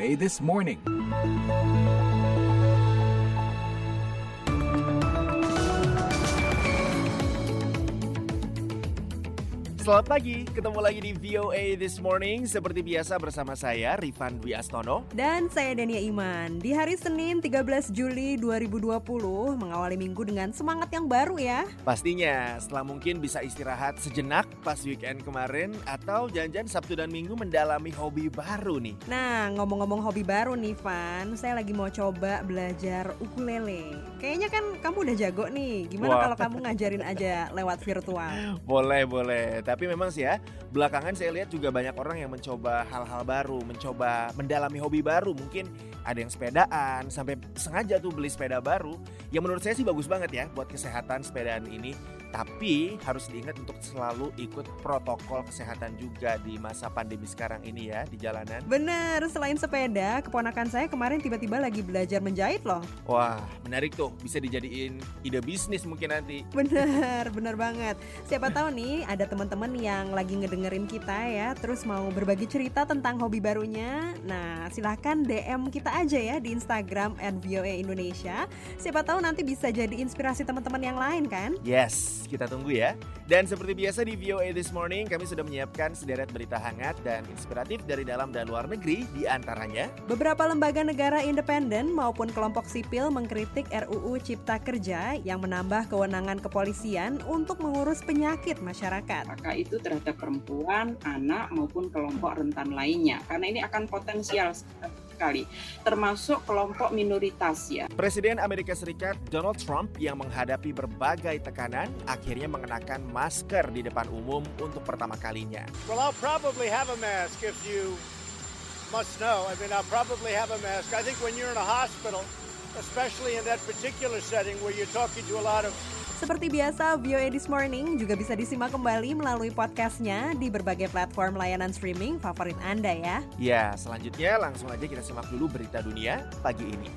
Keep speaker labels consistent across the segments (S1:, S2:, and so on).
S1: VOA This Morning.
S2: Selamat pagi, ketemu lagi di VOA This Morning. Seperti biasa bersama saya, Rifan Dwi Astono.
S3: Dan saya Dania Iman. Di hari Senin 13 Juli 2020, mengawali minggu dengan semangat yang baru ya.
S2: Pastinya, setelah mungkin bisa istirahat sejenak pas weekend kemarin, atau jangan-jangan Sabtu dan Minggu mendalami hobi baru nih.
S3: Nah, ngomong-ngomong hobi baru nih Van, saya lagi mau coba belajar ukulele. Kayaknya kan kamu udah jago nih, gimana kalau kamu ngajarin aja lewat virtual?
S2: Boleh. Tapi memang sih ya, belakangan saya lihat juga banyak orang yang mencoba hal-hal baru, mencoba mendalami hobi baru. Mungkin ada yang sepedaan, sampai sengaja tuh beli sepeda baru. Yang menurut saya sih bagus banget ya buat kesehatan sepedaan ini. Tapi harus diingat untuk selalu ikut protokol kesehatan juga di masa pandemi sekarang ini ya di jalanan.
S3: Bener, selain sepeda, keponakan saya kemarin tiba-tiba lagi belajar menjahit loh.
S2: Wah, menarik tuh, bisa dijadiin ide bisnis mungkin nanti.
S3: Bener banget. Siapa tahu nih ada teman-teman yang lagi ngedengerin kita ya, terus mau berbagi cerita tentang hobi barunya. Nah, silahkan DM kita aja ya di Instagram @voaindonesia. Siapa tahu nanti bisa jadi inspirasi teman-teman yang lain kan?
S2: Yes, kita tunggu ya. Dan seperti biasa di VOA This Morning, kami sudah menyiapkan sederet berita hangat dan inspiratif dari dalam dan luar negeri. Di antaranya,
S3: beberapa lembaga negara independen maupun kelompok sipil mengkritik RUU Cipta Kerja yang menambah kewenangan kepolisian untuk mengurus penyakit masyarakat.
S4: Maka itu terhadap perempuan, anak maupun kelompok rentan lainnya. Karena ini akan potensial sekali, termasuk kelompok minoritas ya.
S2: Presiden Amerika Serikat Donald Trump yang menghadapi berbagai tekanan akhirnya mengenakan masker di depan umum untuk pertama kalinya.
S5: Well, I'll probably have a mask if you must know. I mean, I'll probably have a mask. I think when you're in a hospital, especially in that particular setting where you're talking to a lot of...
S3: Seperti biasa, VOA This Morning juga bisa disimak kembali melalui podcastnya di berbagai platform layanan streaming favorit Anda ya.
S2: Ya, selanjutnya langsung aja kita simak dulu berita dunia pagi ini.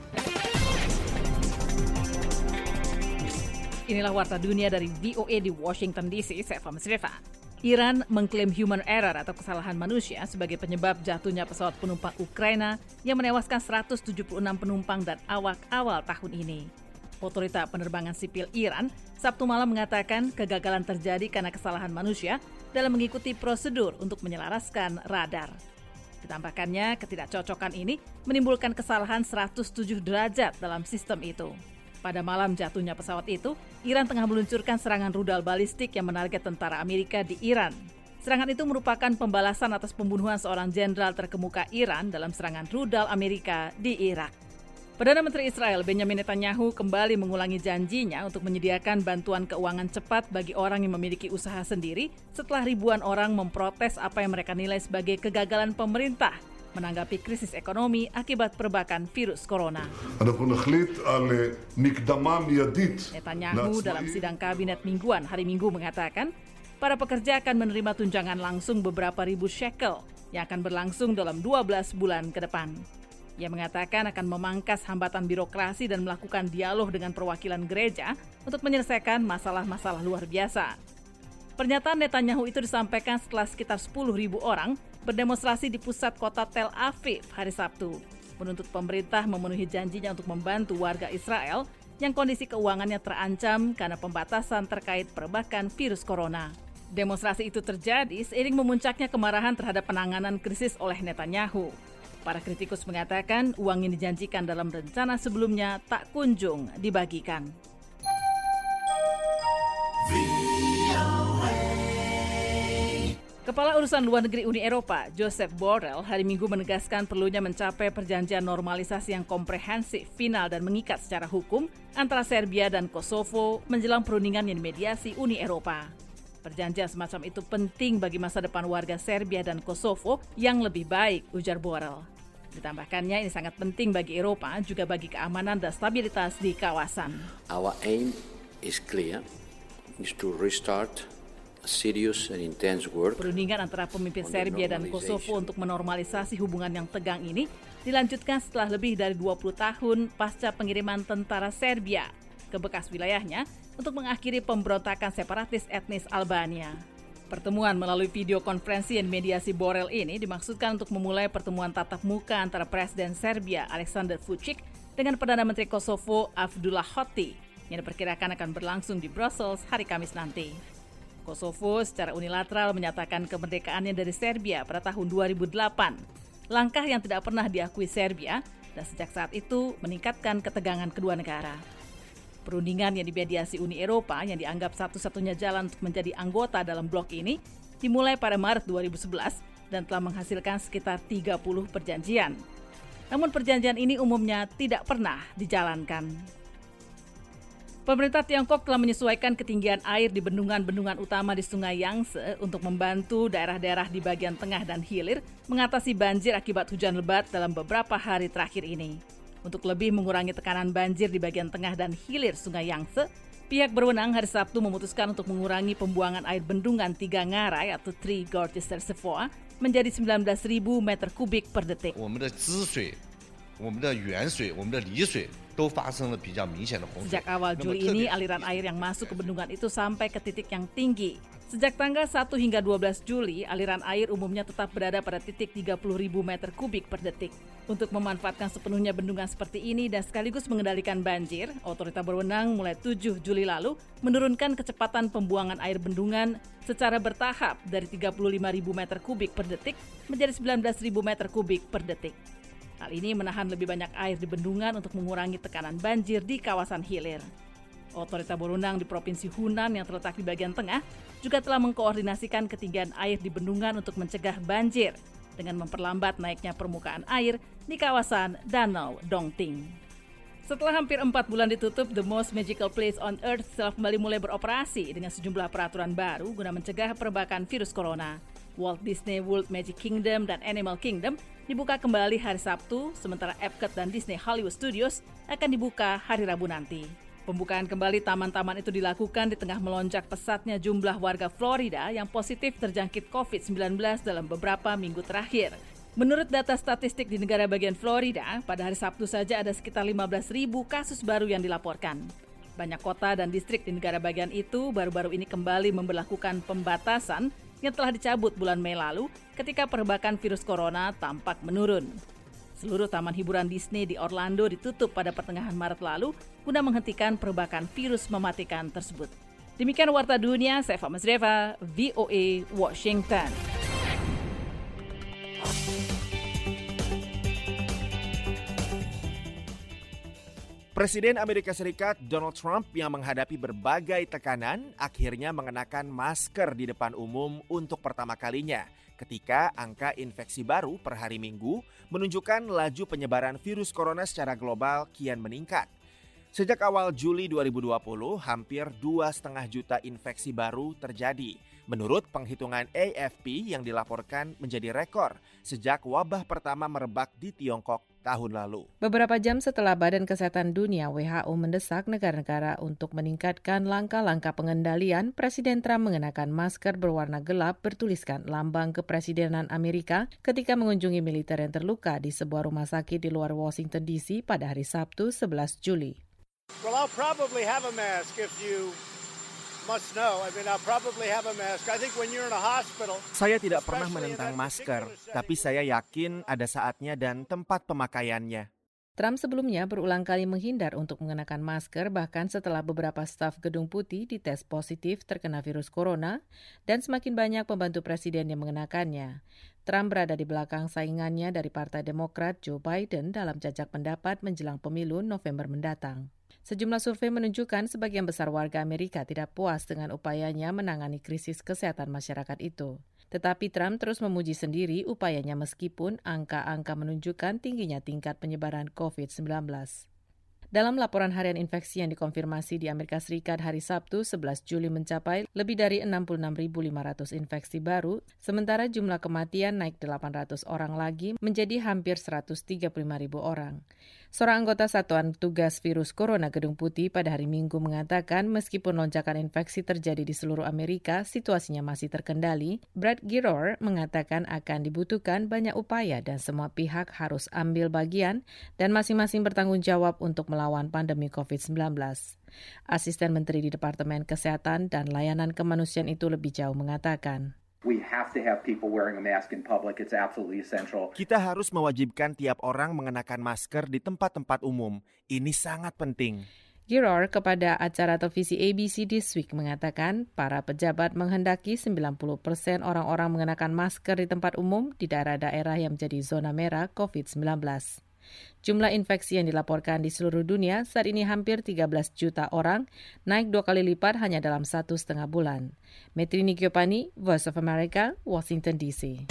S6: Inilah Warta Dunia dari VOA di Washington DC, saya Fahmi Sriva. Iran mengklaim human error atau kesalahan manusia sebagai penyebab jatuhnya pesawat penumpang Ukraina yang menewaskan 176 penumpang dan awak awal tahun ini. Otorita Penerbangan Sipil Iran Sabtu malam mengatakan kegagalan terjadi karena kesalahan manusia dalam mengikuti prosedur untuk menyelaraskan radar. Ditambahkannya, ketidakcocokan ini menimbulkan kesalahan 107 derajat dalam sistem itu. Pada malam jatuhnya pesawat itu, Iran tengah meluncurkan serangan rudal balistik yang menarget tentara Amerika di Iran. Serangan itu merupakan pembalasan atas pembunuhan seorang jenderal terkemuka Iran dalam serangan rudal Amerika di Irak. Perdana Menteri Israel Benjamin Netanyahu kembali mengulangi janjinya untuk menyediakan bantuan keuangan cepat bagi orang yang memiliki usaha sendiri setelah ribuan orang memprotes apa yang mereka nilai sebagai kegagalan pemerintah menanggapi krisis ekonomi akibat perbakan virus corona. Netanyahu dalam sidang kabinet mingguan hari Minggu mengatakan, para pekerja akan menerima tunjangan langsung beberapa ribu shekel yang akan berlangsung dalam 12 bulan ke depan. Ia mengatakan akan memangkas hambatan birokrasi dan melakukan dialog dengan perwakilan gereja untuk menyelesaikan masalah-masalah luar biasa. Pernyataan Netanyahu itu disampaikan setelah sekitar 10.000 orang berdemonstrasi di pusat kota Tel Aviv hari Sabtu, menuntut pemerintah memenuhi janjinya untuk membantu warga Israel yang kondisi keuangannya terancam karena pembatasan terkait perbakan virus corona. Demonstrasi itu terjadi seiring memuncaknya kemarahan terhadap penanganan krisis oleh Netanyahu. Para kritikus mengatakan uang yang dijanjikan dalam rencana sebelumnya tak kunjung dibagikan. Kepala Urusan Luar Negeri Uni Eropa, Josep Borrell, hari Minggu menegaskan perlunya mencapai perjanjian normalisasi yang komprehensif, final dan mengikat secara hukum antara Serbia dan Kosovo menjelang perundingan yang dimediasi Uni Eropa. Perjanjian semacam itu penting bagi masa depan warga Serbia dan Kosovo yang lebih baik, ujar Borrell. Ditambahkannya ini sangat penting bagi Eropa, juga bagi keamanan dan stabilitas di kawasan.
S7: Our aim is clear, is to restart a serious and intense work.
S6: Perundingan antara pemimpin Serbia dan Kosovo untuk menormalisasi hubungan yang tegang ini dilanjutkan setelah lebih dari 20 tahun pasca pengiriman tentara Serbia ke bekas wilayahnya untuk mengakhiri pemberontakan separatis etnis Albania. Pertemuan melalui video konferensi dan mediasi Borrell ini dimaksudkan untuk memulai pertemuan tatap muka antara Presiden Serbia Aleksandar Vučić dengan Perdana Menteri Kosovo Abdullah Hoti yang diperkirakan akan berlangsung di Brussels hari Kamis nanti. Kosovo secara unilateral menyatakan kemerdekaannya dari Serbia pada tahun 2008, langkah yang tidak pernah diakui Serbia dan sejak saat itu meningkatkan ketegangan kedua negara. Perundingan yang dimediasi Uni Eropa yang dianggap satu-satunya jalan untuk menjadi anggota dalam blok ini dimulai pada Maret 2011 dan telah menghasilkan sekitar 30 perjanjian. Namun perjanjian ini umumnya tidak pernah dijalankan. Pemerintah Tiongkok telah menyesuaikan ketinggian air di bendungan-bendungan utama di Sungai Yangtze untuk membantu daerah-daerah di bagian tengah dan hilir mengatasi banjir akibat hujan lebat dalam beberapa hari terakhir ini. Untuk lebih mengurangi tekanan banjir di bagian tengah dan hilir Sungai Yangtze, pihak berwenang hari Sabtu memutuskan untuk mengurangi pembuangan air bendungan 3 ngarai atau Three Gorges Reservoir menjadi 19.000 meter kubik per detik. Sejak awal Juli ini, aliran air yang masuk ke bendungan itu sampai ke titik yang tinggi. Sejak tanggal 1 hingga 12 Juli, aliran air umumnya tetap berada pada titik 30.000 meter kubik per detik. Untuk memanfaatkan sepenuhnya bendungan seperti ini dan sekaligus mengendalikan banjir, otoritas berwenang mulai 7 Juli lalu menurunkan kecepatan pembuangan air bendungan secara bertahap dari 35.000 meter kubik per detik menjadi 19.000 meter kubik per detik. Hal ini menahan lebih banyak air di bendungan untuk mengurangi tekanan banjir di kawasan hilir. Otoritas berwenang di Provinsi Hunan yang terletak di bagian tengah juga telah mengkoordinasikan ketinggian air di bendungan untuk mencegah banjir dengan memperlambat naiknya permukaan air di kawasan Danau Dongting. Setelah hampir 4 bulan ditutup, The Most Magical Place on Earth telah kembali mulai beroperasi dengan sejumlah peraturan baru guna mencegah perbakan virus corona. Walt Disney World Magic Kingdom dan Animal Kingdom dibuka kembali hari Sabtu, sementara Epcot dan Disney Hollywood Studios akan dibuka hari Rabu nanti. Pembukaan kembali taman-taman itu dilakukan di tengah melonjak pesatnya jumlah warga Florida yang positif terjangkit COVID-19 dalam beberapa minggu terakhir. Menurut data statistik di negara bagian Florida, pada hari Sabtu saja ada sekitar 15.000 kasus baru yang dilaporkan. Banyak kota dan distrik di negara bagian itu baru-baru ini kembali memberlakukan pembatasan yang telah dicabut bulan Mei lalu ketika perbakan virus corona tampak menurun. Seluruh taman hiburan Disney di Orlando ditutup pada pertengahan Maret lalu guna menghentikan perbakan virus mematikan tersebut. Demikian Warta Dunia, saya Fahma Zreva, VOA, Washington.
S2: Presiden Amerika Serikat Donald Trump yang menghadapi berbagai tekanan akhirnya mengenakan masker di depan umum untuk pertama kalinya ketika angka infeksi baru per hari Minggu menunjukkan laju penyebaran virus corona secara global kian meningkat. Sejak awal Juli 2020, hampir 2,5 juta infeksi baru terjadi. Menurut penghitungan AFP yang dilaporkan menjadi rekor sejak wabah pertama merebak di Tiongkok tahun lalu.
S1: Beberapa jam setelah Badan Kesehatan Dunia WHO mendesak negara-negara untuk meningkatkan langkah-langkah pengendalian, Presiden Trump mengenakan masker berwarna gelap bertuliskan lambang kepresidenan Amerika ketika mengunjungi militer yang terluka di sebuah rumah sakit di luar Washington DC pada hari Sabtu 11 Juli.
S5: Well, I'll probably have a mask if you must know. I mean, I'll probably have a mask. I think when you're in a hospital.
S2: Saya tidak pernah menentang masker, tapi saya yakin ada saatnya dan tempat pemakaiannya.
S1: Trump sebelumnya berulang kali menghindar untuk mengenakan masker bahkan setelah beberapa staf Gedung Putih dites positif terkena virus corona dan semakin banyak pembantu presiden yang mengenakannya. Trump berada di belakang saingannya dari Partai Demokrat Joe Biden dalam jajak pendapat menjelang pemilu November mendatang. Sejumlah survei menunjukkan sebagian besar warga Amerika tidak puas dengan upayanya menangani krisis kesehatan masyarakat itu. Tetapi Trump terus memuji sendiri upayanya meskipun angka-angka menunjukkan tingginya tingkat penyebaran COVID-19. Dalam laporan harian infeksi yang dikonfirmasi di Amerika Serikat hari Sabtu 11 Juli mencapai lebih dari 66.500 infeksi baru, sementara jumlah kematian naik 800 orang lagi menjadi hampir 135.000 orang. Seorang anggota Satuan Tugas Virus Corona Gedung Putih pada hari Minggu mengatakan meskipun lonjakan infeksi terjadi di seluruh Amerika, situasinya masih terkendali. Brad Giroir mengatakan akan dibutuhkan banyak upaya dan semua pihak harus ambil bagian dan masing-masing bertanggung jawab untuk melawan pandemi COVID-19. Asisten Menteri di Departemen Kesehatan dan Layanan Kemanusiaan itu lebih jauh mengatakan,
S8: We have to have people wearing a mask in public. It's absolutely essential.
S2: Kita harus mewajibkan tiap orang mengenakan masker di tempat-tempat umum. Ini sangat penting.
S1: Giroir kepada acara televisi ABC This Week mengatakan para pejabat menghendaki 90% orang-orang mengenakan masker di tempat umum di daerah-daerah yang menjadi zona merah COVID-19. Jumlah infeksi yang dilaporkan di seluruh dunia saat ini hampir 13 juta orang, naik 2 kali lipat hanya dalam 1,5 bulan. Metrini Giopani, Voice of America, Washington DC.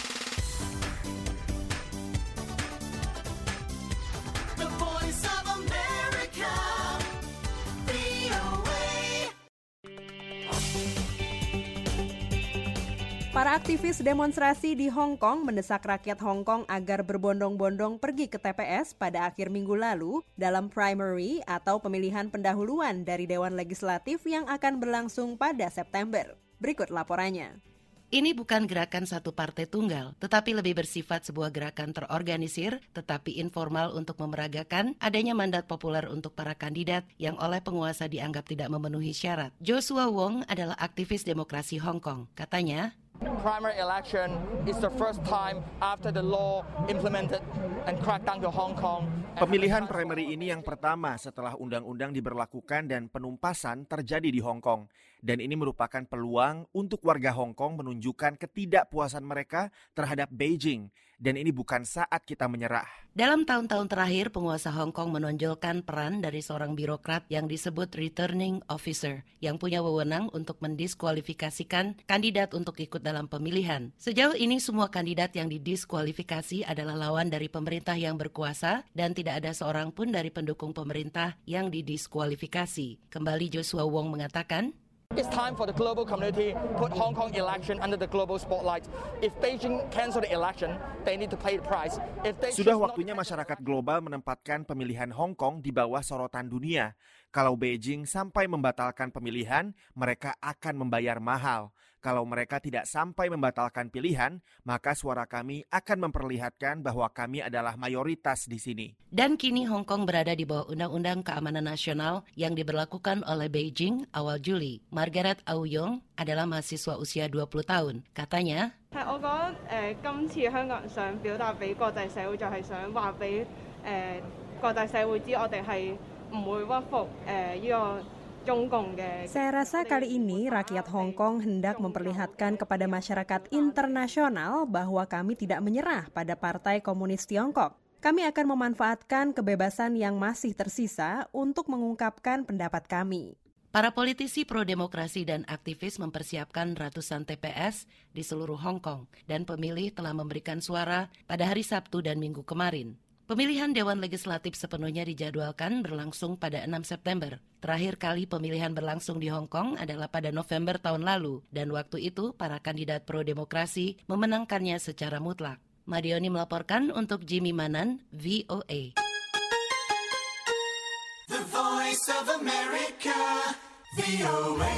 S3: Para aktivis demonstrasi di Hong Kong mendesak rakyat Hong Kong agar berbondong-bondong pergi ke TPS pada akhir minggu lalu dalam primary atau pemilihan pendahuluan dari Dewan Legislatif yang akan berlangsung pada September. Berikut laporannya.
S9: Ini bukan gerakan satu partai tunggal, tetapi lebih bersifat sebuah gerakan terorganisir, tetapi informal untuk memeragakan adanya mandat populer untuk para kandidat yang oleh penguasa dianggap tidak memenuhi syarat. Joshua Wong adalah aktivis demokrasi Hong Kong. Katanya,
S10: primary election is the first time after the law implemented and cracked down to Hong Kong.
S2: Pemilihan primary ini yang pertama setelah undang-undang diberlakukan dan penumpasan terjadi di Hong Kong. Dan ini merupakan peluang untuk warga Hong Kong menunjukkan ketidakpuasan mereka terhadap Beijing. Dan ini bukan saat kita menyerah.
S9: Dalam tahun-tahun terakhir, penguasa Hong Kong menonjolkan peran dari seorang birokrat yang disebut returning officer, yang punya wewenang untuk mendiskualifikasikan kandidat untuk ikut dalam pemilihan. Sejauh ini semua kandidat yang didiskualifikasi adalah lawan dari pemerintah yang berkuasa dan tidak ada seorang pun dari pendukung pemerintah yang didiskualifikasi. Kembali Joshua Wong mengatakan,
S10: It's time for the global community put Hong Kong election under the global spotlight. If Beijing cancel the election, they need to pay the price.
S2: Sudah waktunya masyarakat global menempatkan pemilihan Hong Kong di bawah sorotan dunia. Kalau Beijing sampai membatalkan pemilihan, mereka akan membayar mahal. Kalau mereka tidak sampai membatalkan pilihan, maka suara kami akan memperlihatkan bahwa kami adalah mayoritas di sini.
S9: Dan kini Hong Kong berada di bawah Undang-Undang Keamanan Nasional yang diberlakukan oleh Beijing awal Juli. Margaret Au Yong adalah mahasiswa usia 20 tahun. Katanya,
S11: 我覺得今次香港人想表達俾國際社會就係想話俾國際社會知我哋係唔會屈服呢個
S3: Saya rasa kali ini rakyat Hong Kong hendak memperlihatkan kepada masyarakat internasional bahwa kami tidak menyerah pada Partai Komunis Tiongkok. Kami akan memanfaatkan kebebasan yang masih tersisa untuk mengungkapkan pendapat kami.
S9: Para politisi pro-demokrasi dan aktivis mempersiapkan ratusan TPS di seluruh Hong Kong dan pemilih telah memberikan suara pada hari Sabtu dan Minggu kemarin. Pemilihan Dewan Legislatif sepenuhnya dijadwalkan berlangsung pada 6 September. Terakhir kali pemilihan berlangsung di Hong Kong adalah pada November tahun lalu, dan waktu itu para kandidat pro-demokrasi memenangkannya secara mutlak. Madioni melaporkan untuk Jimmy Manan, VOA.
S12: The Voice of America, VOA.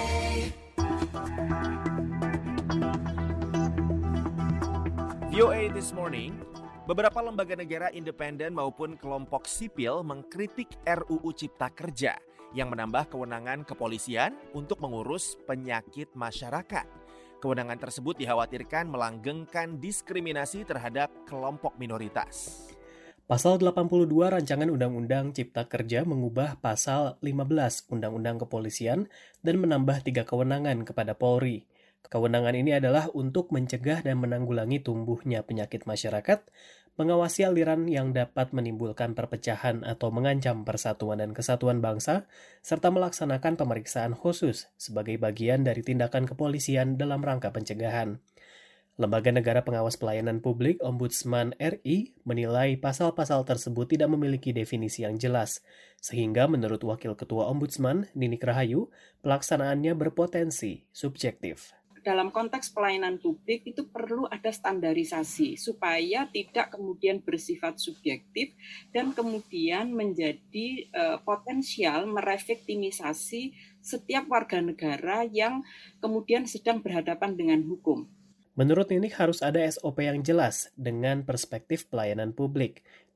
S2: VOA This Morning. Beberapa lembaga negara independen maupun kelompok sipil mengkritik RUU Cipta Kerja yang menambah kewenangan kepolisian untuk mengurus penyakit masyarakat. Kewenangan tersebut dikhawatirkan melanggengkan diskriminasi terhadap kelompok minoritas.
S13: Pasal 82 Rancangan Undang-Undang Cipta Kerja mengubah Pasal 15 Undang-Undang Kepolisian dan menambah 3 kewenangan kepada Polri. Kewenangan ini adalah untuk mencegah dan menanggulangi tumbuhnya penyakit masyarakat, mengawasi aliran yang dapat menimbulkan perpecahan atau mengancam persatuan dan kesatuan bangsa, serta melaksanakan pemeriksaan khusus sebagai bagian dari tindakan kepolisian dalam rangka pencegahan. Lembaga Negara Pengawas Pelayanan Publik Ombudsman RI menilai pasal-pasal tersebut tidak memiliki definisi yang jelas, sehingga menurut Wakil Ketua Ombudsman, Ninik Rahayu, pelaksanaannya berpotensi subjektif.
S4: Dalam konteks pelayanan publik itu perlu ada standarisasi supaya tidak kemudian bersifat subjektif dan kemudian menjadi potensial mereviktimisasi setiap warga negara yang kemudian sedang berhadapan dengan hukum.
S13: Menurut Ninik harus ada SOP yang jelas dengan perspektif pelayanan publik.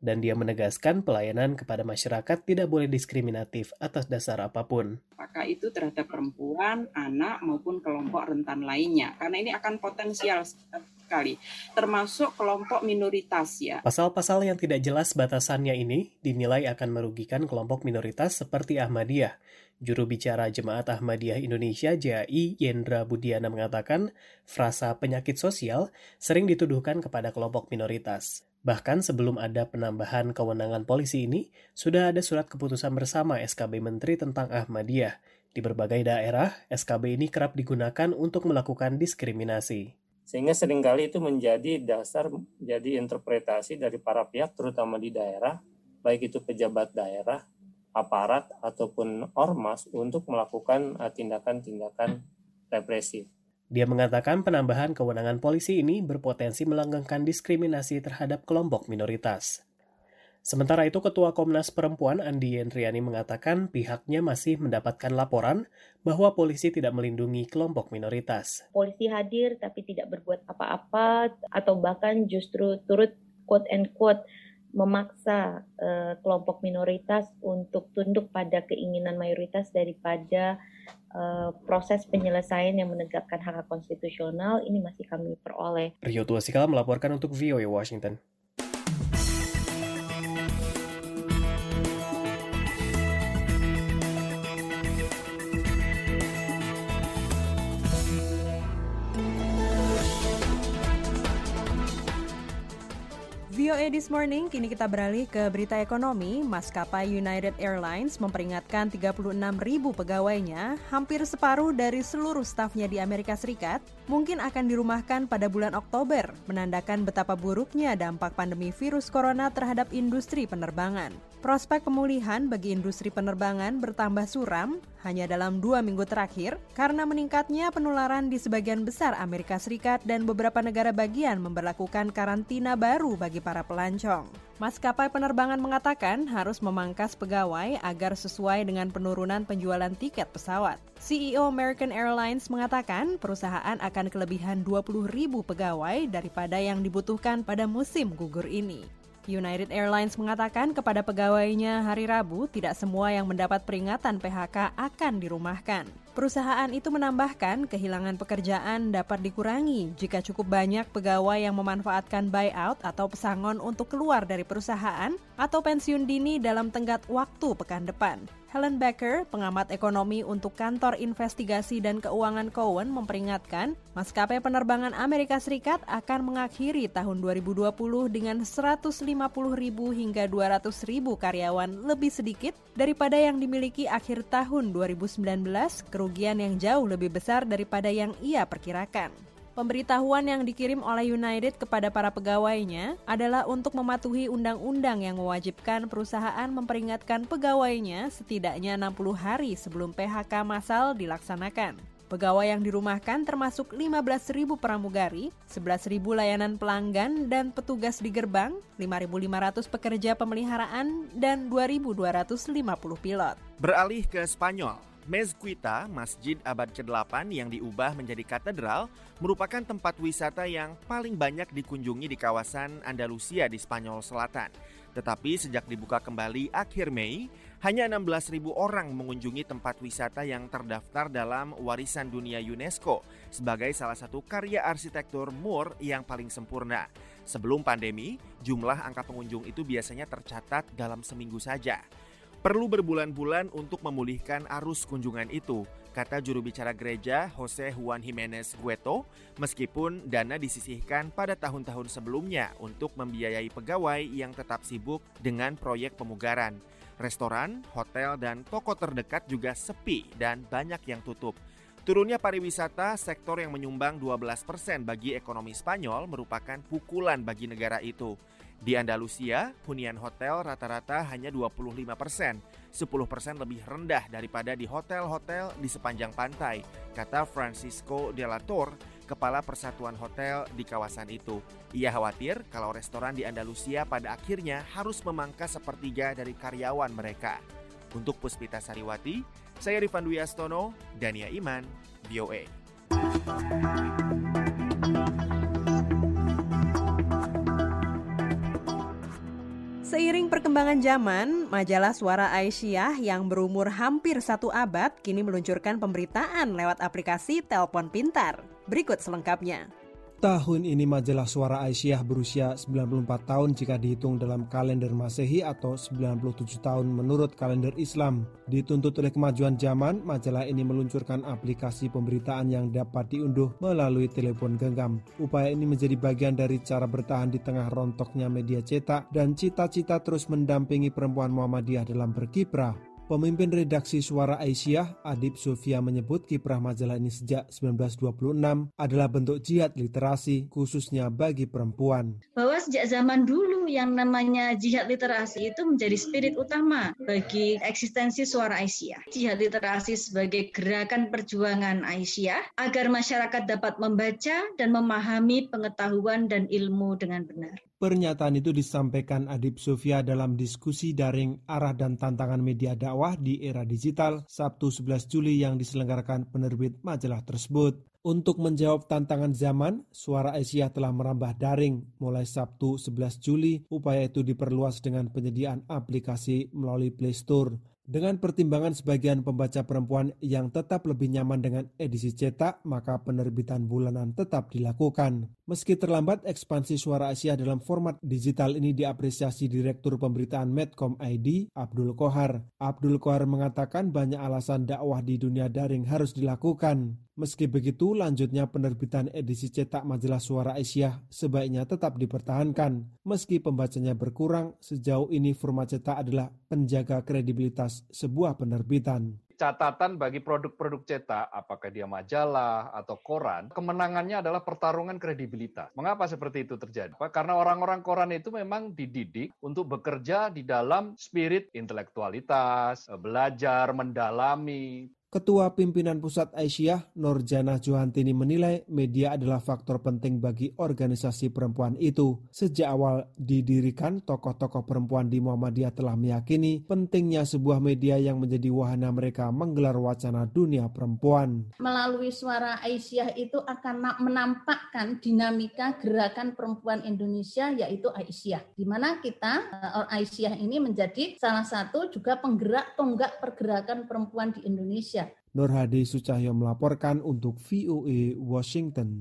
S13: Dan dia menegaskan pelayanan kepada masyarakat tidak boleh diskriminatif atas dasar apapun.
S4: Apakah itu terhadap perempuan, anak, maupun kelompok rentan lainnya. Karena ini akan potensial sekali, termasuk kelompok minoritas ya.
S13: Pasal-pasal yang tidak jelas batasannya ini dinilai akan merugikan kelompok minoritas seperti Ahmadiyah. Juru bicara Jemaat Ahmadiyah Indonesia JAI Yendra Budiana mengatakan frasa penyakit sosial sering dituduhkan kepada kelompok minoritas. Bahkan sebelum ada penambahan kewenangan polisi ini, sudah ada surat keputusan bersama SKB Menteri tentang Ahmadiyah. Di berbagai daerah, SKB ini kerap digunakan untuk melakukan diskriminasi.
S14: Sehingga seringkali itu menjadi dasar, menjadi interpretasi dari para pihak, terutama di daerah, baik itu pejabat daerah, aparat, ataupun ormas, untuk melakukan tindakan-tindakan represif.
S13: Dia mengatakan penambahan kewenangan polisi ini berpotensi melanggengkan diskriminasi terhadap kelompok minoritas. Sementara itu, Ketua Komnas Perempuan Andi Yendriani mengatakan pihaknya masih mendapatkan laporan bahwa polisi tidak melindungi kelompok minoritas.
S15: Polisi hadir tapi tidak berbuat apa-apa atau bahkan justru turut quote-unquote memaksa kelompok minoritas untuk tunduk pada keinginan mayoritas daripada proses penyelesaian yang menegakkan hak konstitusional ini masih kami peroleh.
S13: Rio Tuasikala melaporkan untuk VOA Washington.
S3: VOA This Morning, kini kita beralih ke berita ekonomi. Maskapai United Airlines memperingatkan 36.000 pegawainya, hampir separuh dari seluruh stafnya di Amerika Serikat, mungkin akan dirumahkan pada bulan Oktober, menandakan betapa buruknya dampak pandemi virus corona terhadap industri penerbangan. Prospek pemulihan bagi industri penerbangan bertambah suram hanya dalam 2 minggu terakhir karena meningkatnya penularan di sebagian besar Amerika Serikat dan beberapa negara bagian memberlakukan karantina baru bagi para pelancong. Maskapai penerbangan mengatakan harus memangkas pegawai agar sesuai dengan penurunan penjualan tiket pesawat. CEO American Airlines mengatakan perusahaan akan kelebihan 20.000 pegawai daripada yang dibutuhkan pada musim gugur ini. United Airlines mengatakan kepada pegawainya hari Rabu tidak semua yang mendapat peringatan PHK akan dirumahkan. Perusahaan itu menambahkan kehilangan pekerjaan dapat dikurangi jika cukup banyak pegawai yang memanfaatkan buyout atau pesangon untuk keluar dari perusahaan atau pensiun dini dalam tenggat waktu pekan depan. Helen Becker, pengamat ekonomi untuk kantor investigasi dan keuangan Cowen, memperingatkan maskapai penerbangan Amerika Serikat akan mengakhiri tahun 2020 dengan 150.000 hingga 200.000 karyawan lebih sedikit daripada yang dimiliki akhir tahun 2019, kerugian yang jauh lebih besar daripada yang ia perkirakan. Pemberitahuan yang dikirim oleh United kepada para pegawainya adalah untuk mematuhi undang-undang yang mewajibkan perusahaan memperingatkan pegawainya setidaknya 60 hari sebelum PHK massal dilaksanakan. Pegawai yang dirumahkan termasuk 15.000 pramugari, 11.000 layanan pelanggan dan petugas di gerbang, 5.500 pekerja pemeliharaan, dan 2.250 pilot.
S2: Beralih ke Spanyol. Mezquita, masjid abad ke-8 yang diubah menjadi katedral, merupakan tempat wisata yang paling banyak dikunjungi di kawasan Andalusia di Spanyol Selatan. Tetapi sejak dibuka kembali akhir Mei, hanya 16.000 orang mengunjungi tempat wisata yang terdaftar dalam Warisan Dunia UNESCO sebagai salah satu karya arsitektur Moor yang paling sempurna. Sebelum pandemi, jumlah angka pengunjung itu biasanya tercatat dalam seminggu saja. Perlu berbulan-bulan untuk memulihkan arus kunjungan itu, kata juru bicara gereja Jose Juan Jimenez Gueto, meskipun dana disisihkan pada tahun-tahun sebelumnya untuk membiayai pegawai yang tetap sibuk dengan proyek pemugaran. Restoran, hotel, dan toko terdekat juga sepi dan banyak yang tutup. Turunnya pariwisata, sektor yang menyumbang 12% bagi ekonomi Spanyol, merupakan pukulan bagi negara itu. Di Andalusia, hunian hotel rata-rata hanya 25%, 10% lebih rendah daripada di hotel-hotel di sepanjang pantai, kata Francisco de la Torre, Kepala Persatuan Hotel di kawasan itu. Ia khawatir kalau restoran di Andalusia pada akhirnya harus memangkas sepertiga dari karyawan mereka. Untuk Puspita Sariwati, saya Rifan Dwi Astono, Dania Iman, VOA.
S3: Seiring perkembangan zaman, majalah Suara Aisyah yang berumur hampir 1 abad kini meluncurkan pemberitaan lewat aplikasi telepon pintar. Berikut selengkapnya.
S16: Tahun ini majalah Suara Aisyah berusia 94 tahun jika dihitung dalam kalender Masehi atau 97 tahun menurut kalender Islam. Dituntut oleh kemajuan zaman, majalah ini meluncurkan aplikasi pemberitaan yang dapat diunduh melalui telepon genggam. Upaya ini menjadi bagian dari cara bertahan di tengah rontoknya media cetak dan cita-cita terus mendampingi perempuan Muhammadiyah dalam berkiprah. Pemimpin redaksi Suara Aisyah, Adib Sofia menyebut kiprah majalah ini sejak 1926 adalah bentuk jihad literasi khususnya bagi perempuan.
S17: Bahwa sejak zaman dulu yang namanya jihad literasi itu menjadi spirit utama bagi eksistensi Suara Aisyah. Jihad literasi sebagai gerakan perjuangan Aisyah agar masyarakat dapat membaca dan memahami pengetahuan dan ilmu dengan benar.
S16: Pernyataan itu disampaikan Adib Sofia dalam diskusi daring arah dan tantangan media dakwah di era digital Sabtu 11 Juli yang diselenggarakan penerbit majalah tersebut. Untuk menjawab tantangan zaman, Suara Aisyah telah merambah daring. Mulai Sabtu 11 Juli, upaya itu diperluas dengan penyediaan aplikasi melalui Play Store. Dengan pertimbangan sebagian pembaca perempuan yang tetap lebih nyaman dengan edisi cetak, maka penerbitan bulanan tetap dilakukan. Meski terlambat, ekspansi Suara Aisyah dalam format digital ini diapresiasi Direktur Pemberitaan Medcom ID, Abdul Kohar. Abdul Kohar mengatakan banyak alasan dakwah di dunia daring harus dilakukan. Meski begitu, lanjutnya penerbitan edisi cetak majalah Suara Aisyah sebaiknya tetap dipertahankan. Meski pembacanya berkurang, sejauh ini format cetak adalah penjaga kredibilitas sebuah penerbitan.
S18: Catatan bagi produk-produk cetak, apakah dia majalah atau koran, kemenangannya adalah pertarungan kredibilitas. Mengapa seperti itu terjadi? Karena orang-orang koran itu memang dididik untuk bekerja di dalam spirit intelektualitas, belajar, mendalami.
S16: Ketua Pimpinan Pusat Aisyah, Nurjanah Johantini menilai media adalah faktor penting bagi organisasi perempuan itu. Sejak awal didirikan, tokoh-tokoh perempuan di Muhammadiyah telah meyakini pentingnya sebuah media yang menjadi wahana mereka menggelar wacana dunia perempuan.
S17: Melalui Suara Aisyah itu akan menampakkan dinamika gerakan perempuan Indonesia yaitu Aisyah. Di mana kita, Aisyah ini menjadi salah satu juga penggerak tonggak pergerakan perempuan di Indonesia.
S16: Nur Hadi Sucahyo melaporkan untuk VOA Washington.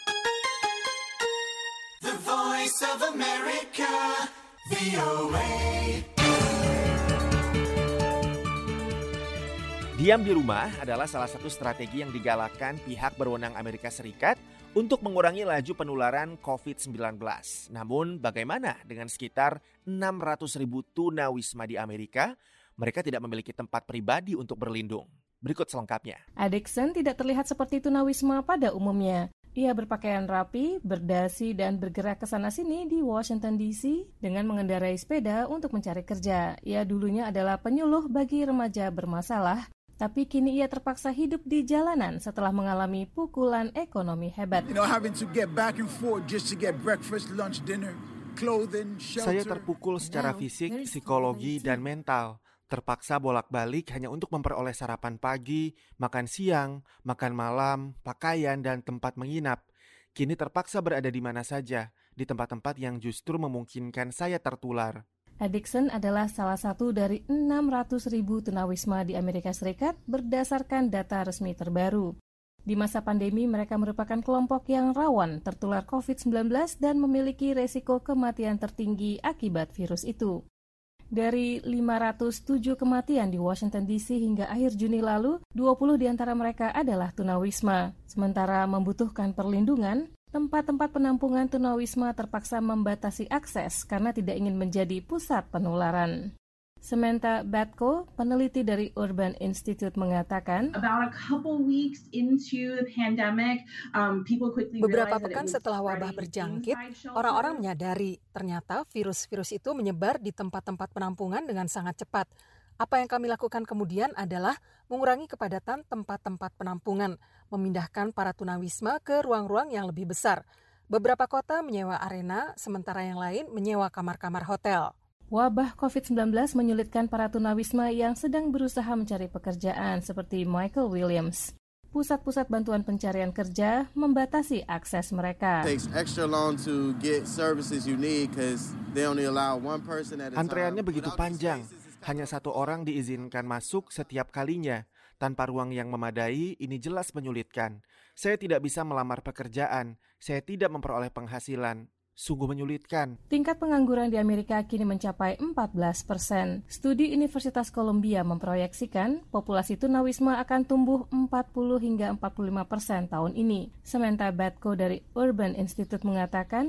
S12: The Voice of America, VOA.
S2: Diam di rumah adalah salah satu strategi yang digalakkan pihak berwenang Amerika Serikat untuk mengurangi laju penularan COVID-19. Namun bagaimana dengan sekitar 600.000 tunawisma di Amerika? Mereka tidak memiliki tempat pribadi untuk berlindung. Berikut selengkapnya.
S19: Adikson tidak terlihat seperti tunawisma pada umumnya. Ia berpakaian rapi, berdasi, dan bergerak ke sana-sini di Washington DC dengan mengendarai sepeda untuk mencari kerja. Ia dulunya adalah penyuluh bagi remaja bermasalah, tapi kini ia terpaksa hidup di jalanan setelah mengalami pukulan ekonomi hebat.
S2: Saya terpukul secara fisik, psikologi, dan mental. Terpaksa bolak-balik hanya untuk memperoleh sarapan pagi, makan siang, makan malam, pakaian, dan tempat menginap. Kini terpaksa berada di mana saja, di tempat-tempat yang justru memungkinkan saya tertular.
S19: Adikson adalah salah satu dari 600.000 tunawisma di Amerika Serikat berdasarkan data resmi terbaru. Di masa pandemi, mereka merupakan kelompok yang rawan tertular COVID-19 dan memiliki resiko kematian tertinggi akibat virus itu. Dari 507 kematian di Washington DC hingga akhir Juni lalu, 20 di antara mereka adalah tunawisma. Sementara membutuhkan perlindungan, tempat-tempat penampungan tunawisma terpaksa membatasi akses karena tidak ingin menjadi pusat penularan. Samantha Batko, peneliti dari Urban Institute, mengatakan,
S20: beberapa pekan setelah wabah berjangkit, orang-orang menyadari ternyata virus-virus itu menyebar di tempat-tempat penampungan dengan sangat cepat. Apa yang kami lakukan kemudian adalah mengurangi kepadatan tempat-tempat penampungan, memindahkan para tunawisma ke ruang-ruang yang lebih besar. Beberapa kota menyewa arena, sementara yang lain menyewa kamar-kamar hotel.
S19: Wabah COVID-19 menyulitkan para tunawisma yang sedang berusaha mencari pekerjaan seperti Michael Williams. pusat-pusat bantuan pencarian kerja membatasi akses mereka.
S2: Antreannya begitu panjang, hanya satu orang diizinkan masuk setiap kalinya. Tanpa ruang yang memadai, ini jelas menyulitkan. Saya tidak bisa melamar pekerjaan, saya tidak memperoleh penghasilan. Sungguh menyulitkan.
S19: Tingkat pengangguran di Amerika kini mencapai 14%. Studi Universitas Columbia memproyeksikan populasi tunawisma akan tumbuh 40 hingga 45% tahun ini. Samantha Batko dari Urban Institute mengatakan,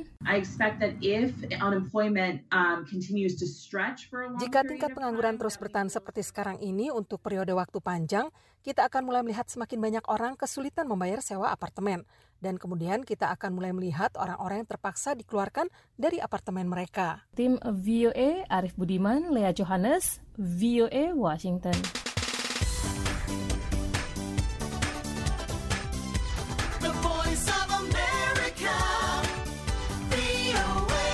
S20: jika tingkat pengangguran terus bertahan seperti sekarang ini untuk periode waktu panjang, kita akan mulai melihat semakin banyak orang kesulitan membayar sewa apartemen. Dan kemudian kita akan mulai melihat orang-orang yang terpaksa dikeluarkan dari apartemen mereka.
S19: Tim VOA, Arif Budiman, Lea Johannes, VOA Washington.
S12: The Voice of America, VOA.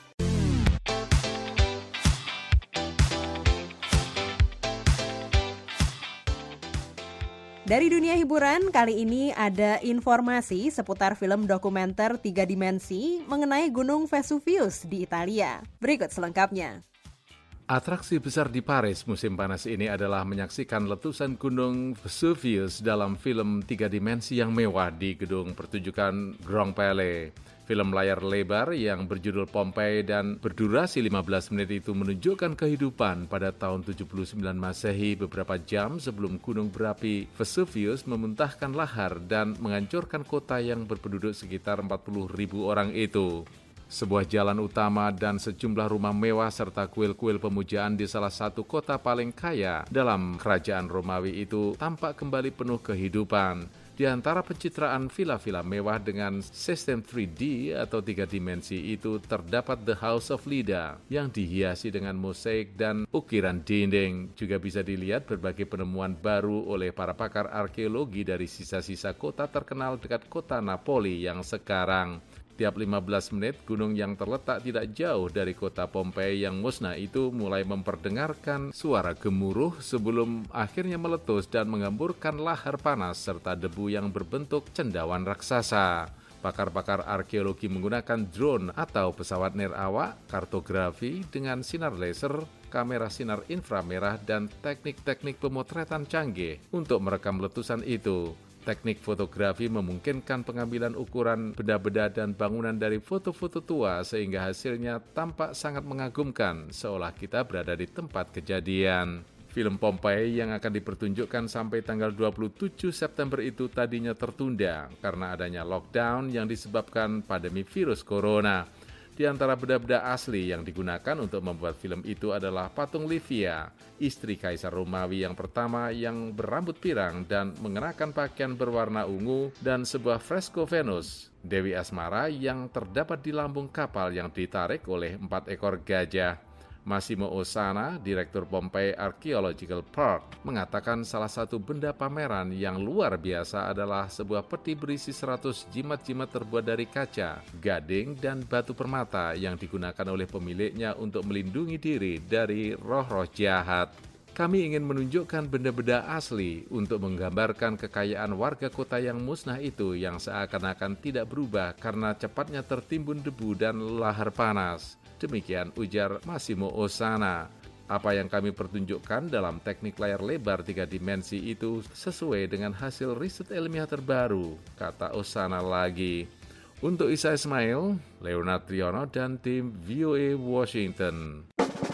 S3: Dari dunia hiburan, kali ini ada informasi seputar film dokumenter 3 dimensi mengenai Gunung Vesuvius di Italia. Berikut selengkapnya.
S21: Atraksi besar di Paris musim panas ini adalah menyaksikan letusan Gunung Vesuvius dalam film 3 dimensi yang mewah di gedung pertunjukan Grand Palais. Film layar lebar yang berjudul Pompeii dan berdurasi 15 menit itu menunjukkan kehidupan pada tahun 79 Masehi beberapa jam sebelum gunung berapi Vesuvius memuntahkan lahar dan menghancurkan kota yang berpenduduk sekitar 40.000 orang itu. Sebuah jalan utama dan sejumlah rumah mewah serta kuil-kuil pemujaan di salah satu kota paling kaya dalam kerajaan Romawi itu tampak kembali penuh kehidupan. Di antara pencitraan villa-villa mewah dengan sistem 3D atau 3 dimensi itu terdapat The House of Leda yang dihiasi dengan mosaik dan ukiran dinding. Juga bisa dilihat berbagai penemuan baru oleh para pakar arkeologi dari sisa-sisa kota terkenal dekat kota Napoli yang sekarang. Tiap 15 menit, gunung yang terletak tidak jauh dari kota Pompeii yang musnah itu mulai memperdengarkan suara gemuruh sebelum akhirnya meletus dan mengemburkan lahar panas serta debu yang berbentuk cendawan raksasa. Pakar-pakar arkeologi menggunakan drone atau pesawat nirawak, kartografi dengan sinar laser, kamera sinar inframerah, dan teknik-teknik pemotretan canggih untuk merekam letusan itu. Teknik fotografi memungkinkan pengambilan ukuran benda-benda dan bangunan dari foto-foto tua sehingga hasilnya tampak sangat mengagumkan, seolah kita berada di tempat kejadian. Film Pompeii yang akan dipertunjukkan sampai tanggal 27 September itu tadinya tertunda karena adanya lockdown yang disebabkan pandemi virus corona. Di antara benda-benda asli yang digunakan untuk membuat film itu adalah patung Livia, istri Kaisar Romawi yang pertama yang berambut pirang dan mengenakan pakaian berwarna ungu, dan sebuah fresko Venus, Dewi Asmara yang terdapat di lambung kapal yang ditarik oleh 4 ekor gajah. Massimo Ossana, Direktur Pompeii Archaeological Park, mengatakan salah satu benda pameran yang luar biasa adalah sebuah peti berisi 100 jimat-jimat terbuat dari kaca, gading, dan batu permata yang digunakan oleh pemiliknya untuk melindungi diri dari roh-roh jahat. Kami ingin menunjukkan benda-benda asli untuk menggambarkan kekayaan warga kota yang musnah itu yang seakan-akan tidak berubah karena cepatnya tertimbun debu dan lahar panas. Demikian ujar Massimo Ossana. Apa yang kami pertunjukkan dalam teknik layar lebar 3 dimensi itu sesuai dengan hasil riset ilmiah terbaru, kata Ossana lagi. Untuk Isa Ismail, Leonard Triono, dan tim VOA Washington.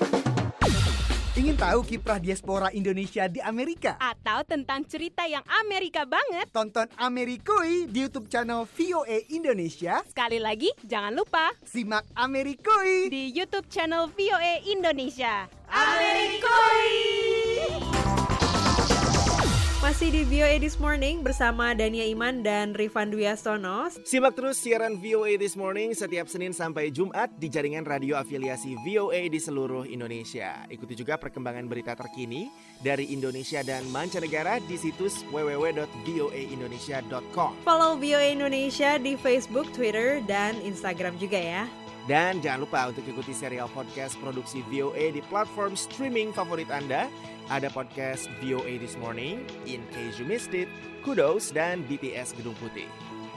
S22: Ingin tahu kiprah diaspora Indonesia di Amerika?
S23: Atau tentang cerita yang Amerika banget?
S22: Tonton Amerikui di YouTube channel VOA Indonesia.
S23: Sekali lagi, jangan lupa
S22: simak Amerikui
S23: di YouTube channel VOA Indonesia. Amerikui!
S3: Masih di VOA This Morning bersama Dania Iman dan Rifan Dwiastono.
S2: Simak terus siaran VOA This Morning setiap Senin sampai Jumat di jaringan radio afiliasi VOA di seluruh Indonesia. Ikuti juga perkembangan berita terkini dari Indonesia dan mancanegara di situs www.voaindonesia.com.
S3: Follow VOA Indonesia di Facebook, Twitter, dan Instagram juga ya.
S2: Dan jangan lupa untuk ikuti serial podcast produksi VOA di platform streaming favorit Anda. Ada podcast VOA This Morning, In Case You Missed It, Kudos, dan BTS Gedung Putih.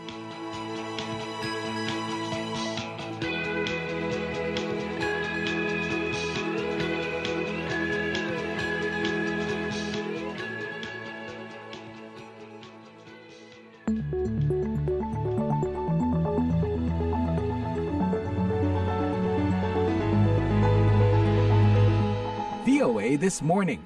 S5: VOA This Morning.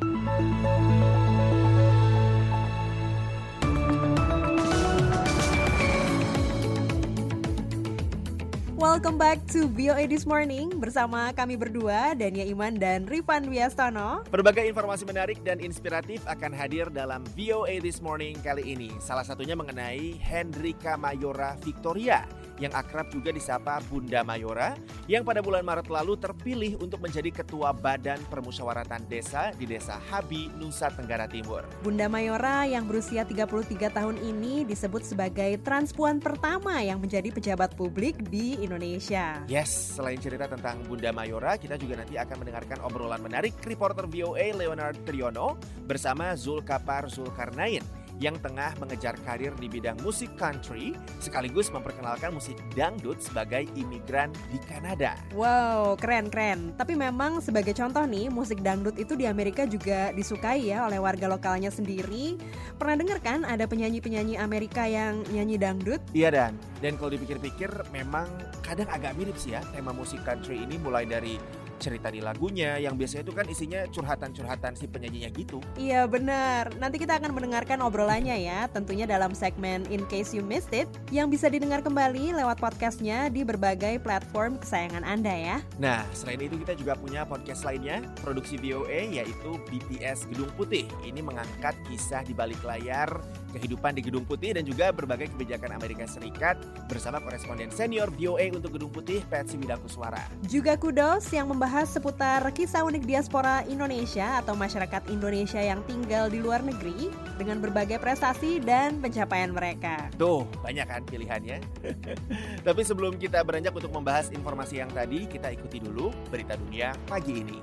S3: Welcome back to VOA This Morning bersama kami berdua, Dania Iman dan Rifan Wiastono.
S2: Berbagai informasi menarik dan inspiratif akan hadir dalam VOA This Morning kali ini. Salah satunya mengenai Hendrika Mayora Victoria, yang akrab juga disapa Bunda Mayora, yang pada bulan Maret lalu terpilih untuk menjadi Ketua Badan Permusyawaratan Desa di Desa Habi, Nusa Tenggara Timur.
S3: Bunda Mayora yang berusia 33 tahun ini disebut sebagai transpuan pertama yang menjadi pejabat publik di Indonesia.
S2: Yes, selain cerita tentang Bunda Mayora, kita juga nanti akan mendengarkan obrolan menarik reporter VOA Leonard Triono bersama Zulkapar Zulkarnain yang tengah mengejar karir di bidang musik country sekaligus memperkenalkan musik dangdut sebagai imigran di Kanada.
S3: Wow, keren-keren. Tapi memang sebagai contoh nih, musik dangdut itu di Amerika juga disukai ya oleh warga lokalnya sendiri. Pernah dengar kan ada penyanyi-penyanyi Amerika yang nyanyi dangdut?
S2: Iya dan kalau dipikir-pikir memang kadang agak mirip sih ya tema musik country ini, mulai dari cerita di lagunya yang biasanya itu kan isinya curhatan-curhatan si penyanyinya gitu.
S3: Iya benar. Nanti kita akan mendengarkan obrolannya ya, tentunya dalam segmen In Case You Missed It yang bisa didengar kembali lewat podcastnya di berbagai platform kesayangan Anda ya.
S2: Nah, selain itu kita juga punya podcast lainnya, produksi VOA, yaitu BTS Gedung Putih. Ini mengangkat kisah di balik layar kehidupan di Gedung Putih dan juga berbagai kebijakan Amerika Serikat bersama koresponden senior VOA untuk Gedung Putih, Patsy Widakuswara.
S3: Juga Kudos yang membahas seputar kisah unik diaspora Indonesia atau masyarakat Indonesia yang tinggal di luar negeri dengan berbagai prestasi dan pencapaian mereka.
S2: Tuh, banyak kan pilihannya. Tapi sebelum kita beranjak untuk membahas informasi yang tadi, kita ikuti dulu berita dunia pagi ini.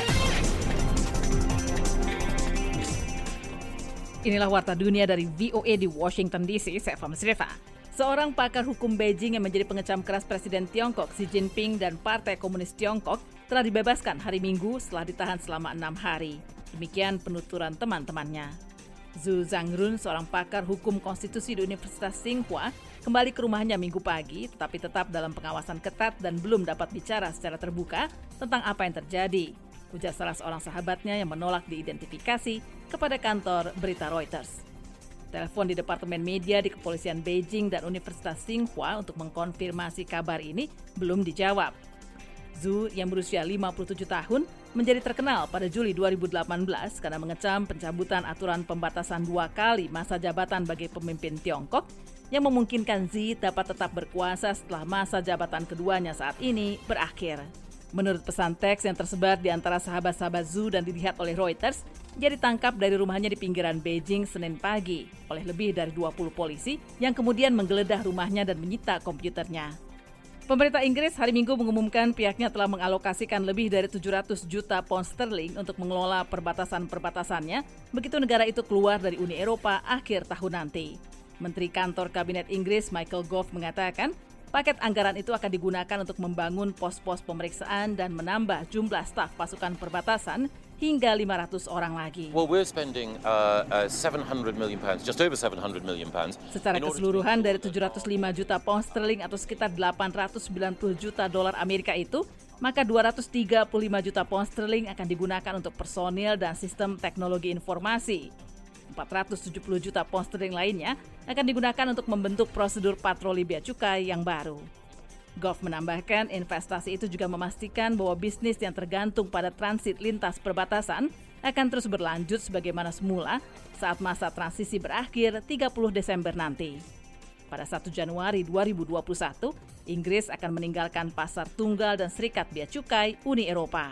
S6: Inilah Warta Dunia dari VOA di Washington DC, saya Fahmi Srefa. Seorang pakar hukum Beijing yang menjadi pengecam keras Presiden Tiongkok Xi Jinping dan Partai Komunis Tiongkok telah dibebaskan hari Minggu setelah ditahan selama 6 hari. Demikian penuturan teman-temannya. Zhu Zhangrun, seorang pakar hukum konstitusi di Universitas Tsinghua, kembali ke rumahnya Minggu pagi, tetapi tetap dalam pengawasan ketat dan belum dapat bicara secara terbuka tentang apa yang terjadi, ujar salah seorang sahabatnya yang menolak diidentifikasi kepada kantor berita Reuters. Telepon di Departemen Media di Kepolisian Beijing dan Universitas Tsinghua untuk mengkonfirmasi kabar ini belum dijawab. Zhu yang berusia 57 tahun menjadi terkenal pada Juli 2018 karena mengecam pencabutan aturan pembatasan 2 kali masa jabatan bagi pemimpin Tiongkok yang memungkinkan Xi dapat tetap berkuasa setelah masa jabatan keduanya saat ini berakhir. Menurut pesan teks yang tersebar di antara sahabat-sahabat Zhu dan dilihat oleh Reuters, dia ditangkap dari rumahnya di pinggiran Beijing Senin pagi oleh lebih dari 20 polisi yang kemudian menggeledah rumahnya dan menyita komputernya. Pemerintah Inggris hari Minggu mengumumkan pihaknya telah mengalokasikan lebih dari 700 juta pound sterling untuk mengelola perbatasan-perbatasannya begitu negara itu keluar dari Uni Eropa akhir tahun nanti. Menteri Kantor Kabinet Inggris Michael Gove mengatakan paket anggaran itu akan digunakan untuk membangun pos-pos pemeriksaan dan menambah jumlah staf pasukan perbatasan hingga 500 orang lagi.
S7: Well, we're spending 700 million pounds, just over 700 million pounds.
S6: Secara keseluruhan dari 705 juta pound sterling atau sekitar 890 juta dolar Amerika itu, maka 235 juta pound sterling akan digunakan untuk personil dan sistem teknologi informasi. 470 juta pound sterling lainnya akan digunakan untuk membentuk prosedur patroli bea cukai yang baru. Gove menambahkan investasi itu juga memastikan bahwa bisnis yang tergantung pada transit lintas perbatasan akan terus berlanjut sebagaimana semula saat masa transisi berakhir 30 Desember nanti. Pada 1 Januari 2021, Inggris akan meninggalkan pasar tunggal dan serikat bea cukai Uni Eropa.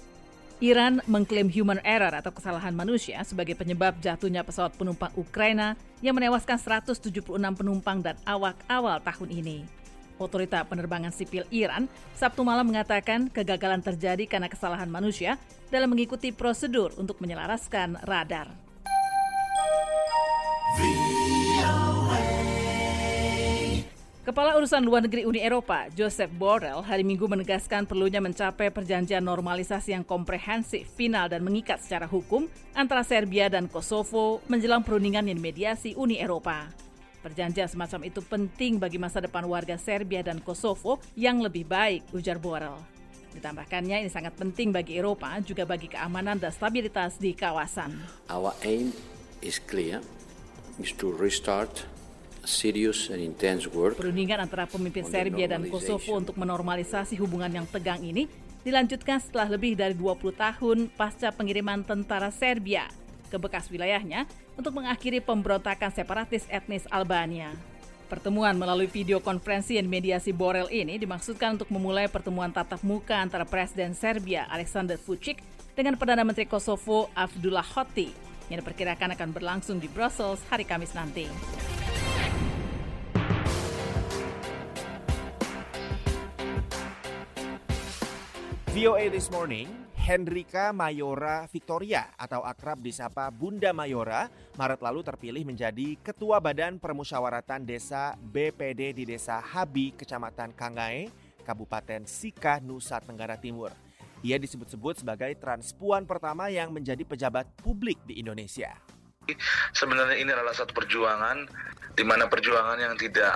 S6: Iran mengklaim human error atau kesalahan manusia sebagai penyebab jatuhnya pesawat penumpang Ukraina yang menewaskan 176 penumpang dan awak awal tahun ini. Otorita Penerbangan Sipil Iran Sabtu malam mengatakan kegagalan terjadi karena kesalahan manusia dalam mengikuti prosedur untuk menyelaraskan radar. Kepala Urusan Luar Negeri Uni Eropa, Josep Borrell, hari Minggu menegaskan perlunya mencapai perjanjian normalisasi yang komprehensif, final dan mengikat secara hukum antara Serbia dan Kosovo menjelang perundingan yang dimediasi Uni Eropa. Perjanjian semacam itu penting bagi masa depan warga Serbia dan Kosovo yang lebih baik, ujar Borrell. Ditambahkannya ini sangat penting bagi Eropa, juga bagi keamanan dan stabilitas di kawasan.
S1: Our aim is clear, is to restart serious and intense work.
S6: Perundingan antara pemimpin Serbia dan Kosovo untuk menormalisasi hubungan yang tegang ini dilanjutkan setelah lebih dari 20 tahun pasca pengiriman tentara Serbia ke bekas wilayahnya untuk mengakhiri pemberontakan separatis etnis Albania. Pertemuan melalui video konferensi yang mediasi Borrell ini dimaksudkan untuk memulai pertemuan tatap muka antara Presiden Serbia Aleksandar Vučić dengan Perdana Menteri Kosovo Abdullah Hoti yang diperkirakan akan berlangsung di Brussels hari Kamis nanti.
S2: VOA This Morning, Henrika Mayora Victoria atau akrab disapa Bunda Mayora, Maret lalu terpilih menjadi Ketua Badan Permusyawaratan Desa BPD di Desa Habi, Kecamatan Kangae, Kabupaten Sika, Nusa Tenggara Timur. Ia disebut-sebut sebagai transpuan pertama yang menjadi pejabat publik di Indonesia.
S8: Sebenarnya ini adalah satu perjuangan di mana perjuangan yang tidak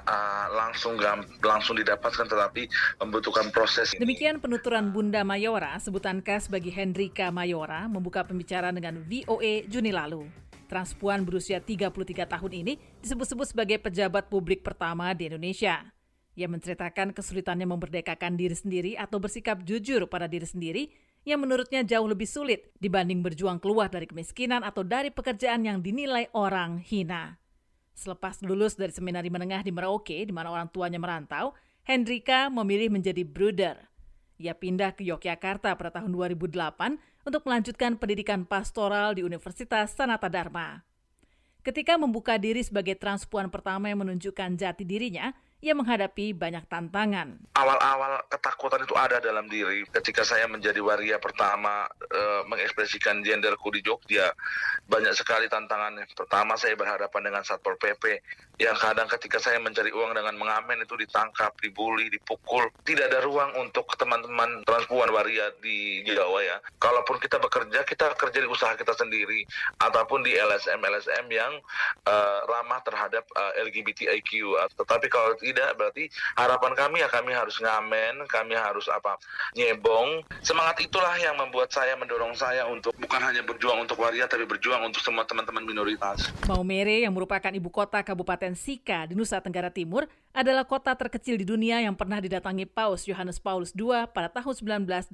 S8: langsung didapatkan tetapi membutuhkan proses.
S6: Demikian penuturan Bunda Mayora, sebutan khas bagi Henrika Mayora, membuka pembicaraan dengan VOA Juni lalu. Transpuan berusia 33 tahun ini disebut-sebut sebagai pejabat publik pertama di Indonesia. Ia menceritakan kesulitannya memerdekakan diri sendiri atau bersikap jujur pada diri sendiri yang menurutnya jauh lebih sulit dibanding berjuang keluar dari kemiskinan atau dari pekerjaan yang dinilai orang hina. Selepas lulus dari seminari menengah di Merauke, di mana orang tuanya merantau, Henrika memilih menjadi brooder. Ia pindah ke Yogyakarta pada tahun 2008 untuk melanjutkan pendidikan pastoral di Universitas Sanata Dharma. Ketika membuka diri sebagai transpuan pertama yang menunjukkan jati dirinya, ia menghadapi banyak tantangan.
S8: Awal-awal ketakutan itu ada dalam diri. Ketika saya menjadi waria pertama mengekspresikan genderku di Jogja, banyak sekali tantangannya. Pertama saya berhadapan dengan Satpol PP yang kadang ketika saya mencari uang dengan mengamen itu ditangkap, dibully, dipukul. Tidak ada ruang untuk teman-teman transpuan waria di Jawa ya. Kalaupun kita bekerja, kita kerja di usaha kita sendiri ataupun di LSM yang ramah terhadap LGBTIQ. Tetapi kalau tidak, berarti harapan kami ya kami harus ngamen, kami harus nyebong. Semangat itulah yang membuat saya, mendorong saya untuk bukan hanya berjuang untuk waria, tapi berjuang untuk semua teman-teman minoritas.
S6: Maumere yang merupakan ibu kota Kabupaten Sika di Nusa Tenggara Timur adalah kota terkecil di dunia yang pernah didatangi Paus Yohanes Paulus II pada tahun 1989.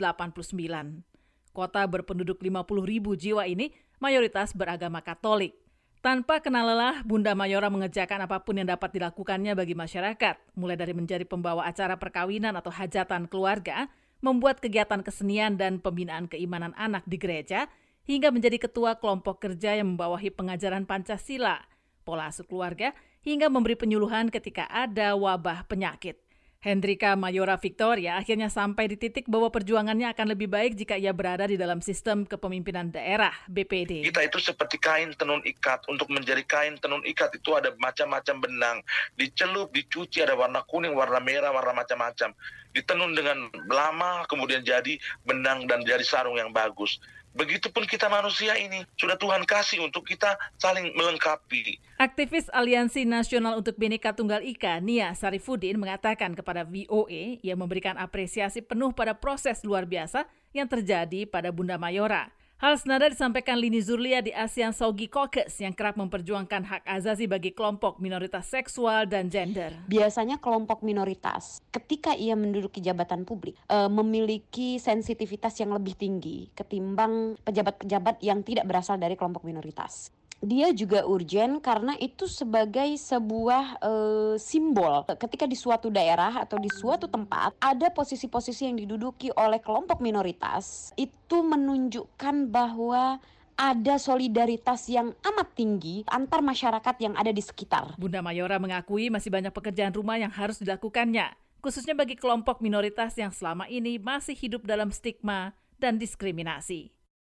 S6: Kota berpenduduk 50.000 jiwa ini mayoritas beragama Katolik. Tanpa kenal lelah, Bunda Mayora mengerjakan apapun yang dapat dilakukannya bagi masyarakat, mulai dari menjadi pembawa acara perkawinan atau hajatan keluarga, membuat kegiatan kesenian dan pembinaan keimanan anak di gereja, hingga menjadi ketua kelompok kerja yang membawahi pengajaran Pancasila, pola asuh keluarga, hingga memberi penyuluhan ketika ada wabah penyakit. Henrika Mayora Victoria akhirnya sampai di titik bahwa perjuangannya akan lebih baik jika ia berada di dalam sistem kepemimpinan daerah BPD.
S8: Kita itu seperti kain tenun ikat. Untuk menjadi kain tenun ikat itu ada macam-macam benang. Dicelup, dicuci, ada warna kuning, warna merah, warna macam-macam. Ditenun dengan lama, kemudian jadi benang dan jadi sarung yang bagus. Begitupun kita manusia ini, sudah Tuhan kasih untuk kita saling melengkapi.
S6: Aktivis Aliansi Nasional untuk Bhinneka Tunggal Ika, Nia Sarifudin, mengatakan kepada VOA ia memberikan apresiasi penuh pada proses luar biasa yang terjadi pada Bunda Mayora. Hal senada disampaikan Lini Zurlia di ASEAN Saugi Caucus yang kerap memperjuangkan hak asasi bagi kelompok minoritas seksual dan gender.
S10: Biasanya kelompok minoritas ketika ia menduduki jabatan publik memiliki sensitivitas yang lebih tinggi ketimbang pejabat-pejabat yang tidak berasal dari kelompok minoritas. Dia juga urgen karena itu sebagai sebuah simbol ketika di suatu daerah atau di suatu tempat ada posisi-posisi yang diduduki oleh kelompok minoritas, itu menunjukkan bahwa ada solidaritas yang amat tinggi antar masyarakat yang ada di sekitar.
S6: Bunda Mayora mengakui masih banyak pekerjaan rumah yang harus dilakukannya, khususnya bagi kelompok minoritas yang selama ini masih hidup dalam stigma dan diskriminasi.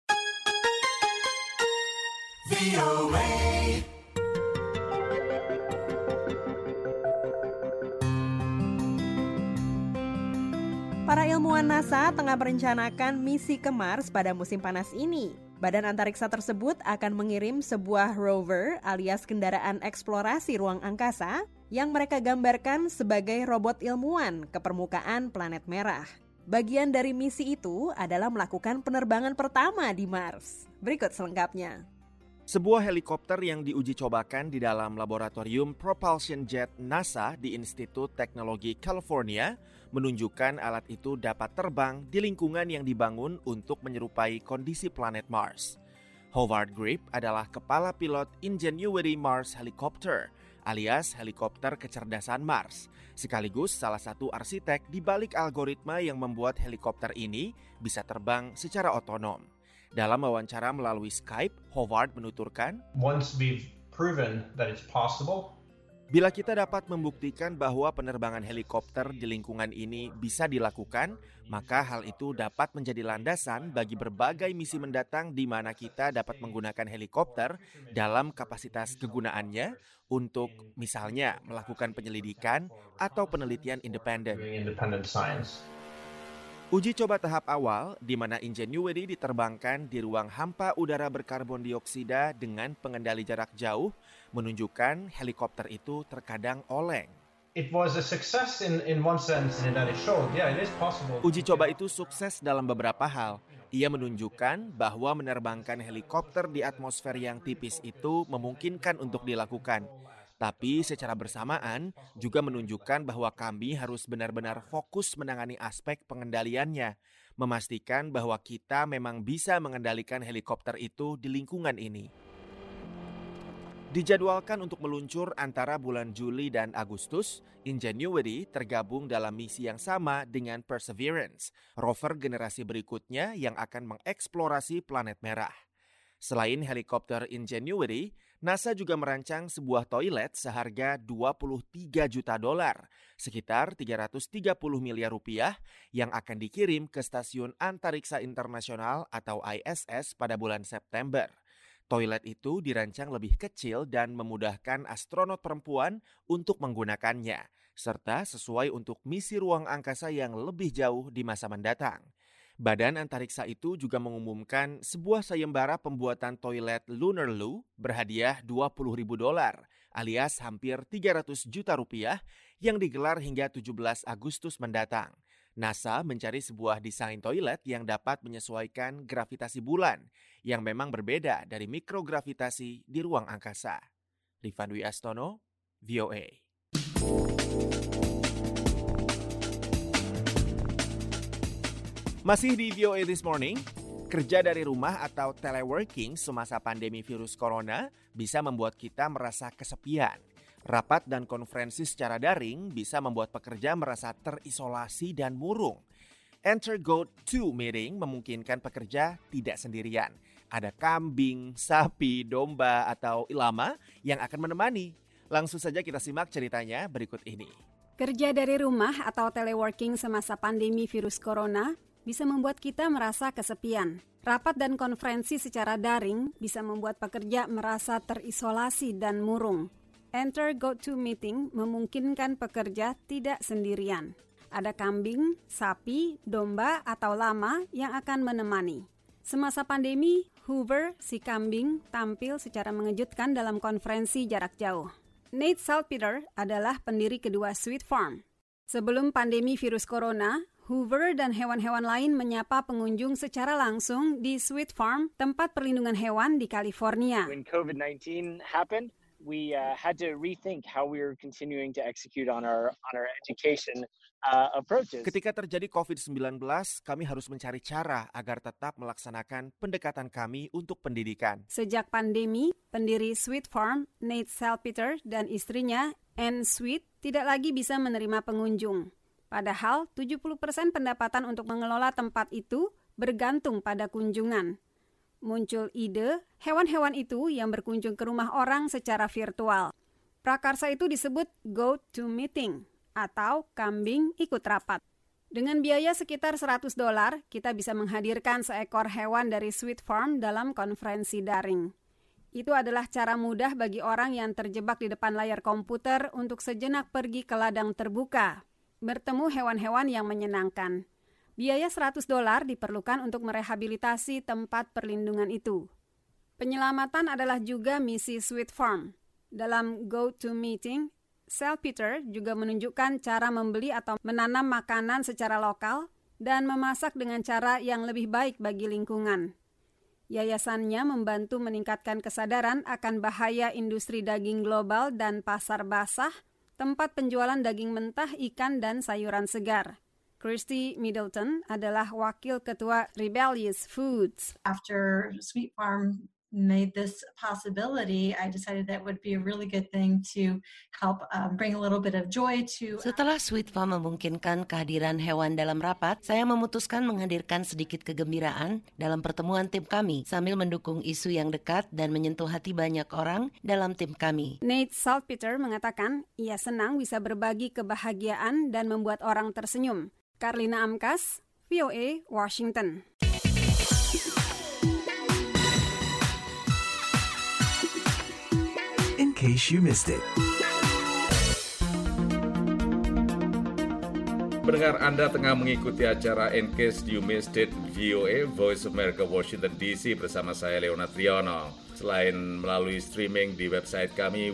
S3: Para ilmuwan NASA tengah merencanakan misi ke Mars pada musim panas ini. Badan antariksa tersebut akan mengirim sebuah rover alias kendaraan eksplorasi ruang angkasa yang mereka gambarkan sebagai robot ilmuwan ke permukaan planet merah. Bagian dari misi itu adalah melakukan penerbangan pertama di Mars. Berikut selengkapnya.
S2: Sebuah helikopter yang diuji cobakan di dalam laboratorium propulsion jet NASA di Institut Teknologi California menunjukkan alat itu dapat terbang di lingkungan yang dibangun untuk menyerupai kondisi planet Mars. Howard Grip adalah kepala pilot Ingenuity Mars Helicopter alias helikopter kecerdasan Mars, sekaligus salah satu arsitek di balik algoritma yang membuat helikopter ini bisa terbang secara otonom. Dalam wawancara melalui Skype, Howard menuturkan,
S4: Once we've proven that it's possible,
S2: bila kita dapat membuktikan bahwa penerbangan helikopter di lingkungan ini bisa dilakukan, maka hal itu dapat menjadi landasan bagi berbagai misi mendatang di mana kita dapat menggunakan helikopter dalam kapasitas kegunaannya untuk misalnya melakukan penyelidikan atau penelitian independen. Uji coba tahap awal di mana Ingenuity diterbangkan di ruang hampa udara berkarbon dioksida dengan pengendali jarak jauh menunjukkan helikopter itu terkadang oleng.
S4: it was a success in one sense in that it showed, yeah, it is possible.
S2: Uji coba itu sukses dalam beberapa hal. Ia menunjukkan bahwa menerbangkan helikopter di atmosfer yang tipis itu memungkinkan untuk dilakukan. Tapi secara bersamaan juga menunjukkan bahwa kami harus benar-benar fokus menangani aspek pengendaliannya, memastikan bahwa kita memang bisa mengendalikan helikopter itu di lingkungan ini. Dijadwalkan untuk meluncur antara bulan Juli dan Agustus, Ingenuity tergabung dalam misi yang sama dengan Perseverance, rover generasi berikutnya yang akan mengeksplorasi planet merah. Selain helikopter Ingenuity, NASA juga merancang sebuah toilet seharga $23 juta, sekitar 330 miliar rupiah yang akan dikirim ke Stasiun Antariksa Internasional atau ISS pada bulan September. Toilet itu dirancang lebih kecil dan memudahkan astronot perempuan untuk menggunakannya, serta sesuai untuk misi ruang angkasa yang lebih jauh di masa mendatang. Badan antariksa itu juga mengumumkan sebuah sayembara pembuatan toilet Lunar Loo berhadiah $20.000 alias hampir 300 juta rupiah yang digelar hingga 17 Agustus mendatang. NASA mencari sebuah desain toilet yang dapat menyesuaikan gravitasi bulan yang memang berbeda dari mikrogravitasi di ruang angkasa. Rifan Dwi Astono, VOA. Masih di VOA This Morning, kerja dari rumah atau teleworking semasa pandemi virus corona bisa membuat kita merasa kesepian. Rapat dan konferensi secara daring bisa membuat pekerja merasa terisolasi dan murung. Enter GoToMeeting memungkinkan pekerja tidak sendirian. Ada kambing, sapi, domba, atau ilama yang akan menemani. Langsung saja kita simak ceritanya berikut ini.
S9: Kerja dari rumah atau teleworking semasa pandemi virus corona bisa membuat kita merasa kesepian. Rapat dan konferensi secara daring bisa membuat pekerja merasa terisolasi dan murung. Enter GoToMeeting memungkinkan pekerja tidak sendirian. Ada kambing, sapi, domba, atau lama yang akan menemani. Semasa pandemi, Hoover, si kambing, tampil secara mengejutkan dalam konferensi jarak jauh. Nate Salpeter adalah pendiri kedua Sweet Farm. Sebelum pandemi virus corona, Hoover dan hewan-hewan lain menyapa pengunjung secara langsung di Sweet Farm, tempat perlindungan hewan di California.
S11: When COVID-19 happened, we had to rethink how we were continuing to execute on our education approaches.
S2: Ketika terjadi COVID-19, kami harus mencari cara agar tetap melaksanakan pendekatan kami untuk pendidikan.
S9: Sejak pandemi, pendiri Sweet Farm, Nate Salpeter, dan istrinya, Anne Sweet, tidak lagi bisa menerima pengunjung. Padahal 70% pendapatan untuk mengelola tempat itu bergantung pada kunjungan. Muncul ide hewan-hewan itu yang berkunjung ke rumah orang secara virtual. Prakarsa itu disebut GoToMeeting atau kambing ikut rapat. Dengan biaya sekitar $100, kita bisa menghadirkan seekor hewan dari Sweet Farm dalam konferensi daring. Itu adalah cara mudah bagi orang yang terjebak di depan layar komputer untuk sejenak pergi ke ladang terbuka, bertemu hewan-hewan yang menyenangkan. Biaya $100 diperlukan untuk merehabilitasi tempat perlindungan itu. Penyelamatan adalah juga misi Sweet Farm. Dalam Go To Meeting, Salpeter juga menunjukkan cara membeli atau menanam makanan secara lokal dan memasak dengan cara yang lebih baik bagi lingkungan. Yayasannya membantu meningkatkan kesadaran akan bahaya industri daging global dan pasar basah, tempat penjualan daging mentah, ikan, dan sayuran segar. Christy Middleton adalah wakil ketua Rebellious Foods.
S13: After Sweet Farm made this possibility, I decided that would be a really good thing to help bring a little bit of joy to.
S14: Setelah Sweet Farm memungkinkan kehadiran hewan dalam rapat, saya memutuskan menghadirkan sedikit kegembiraan dalam pertemuan tim kami sambil mendukung isu yang dekat dan menyentuh hati banyak orang dalam tim kami.
S9: Nate Salpeter mengatakan ia senang bisa berbagi kebahagiaan dan membuat orang tersenyum. Karlina Amkas, VOA, Washington.
S5: In case you missed it.
S21: Pendengar, Anda tengah mengikuti acara In Case You Missed It VOA Voice of America Washington DC bersama saya Leonard Triono. Selain melalui streaming di website kami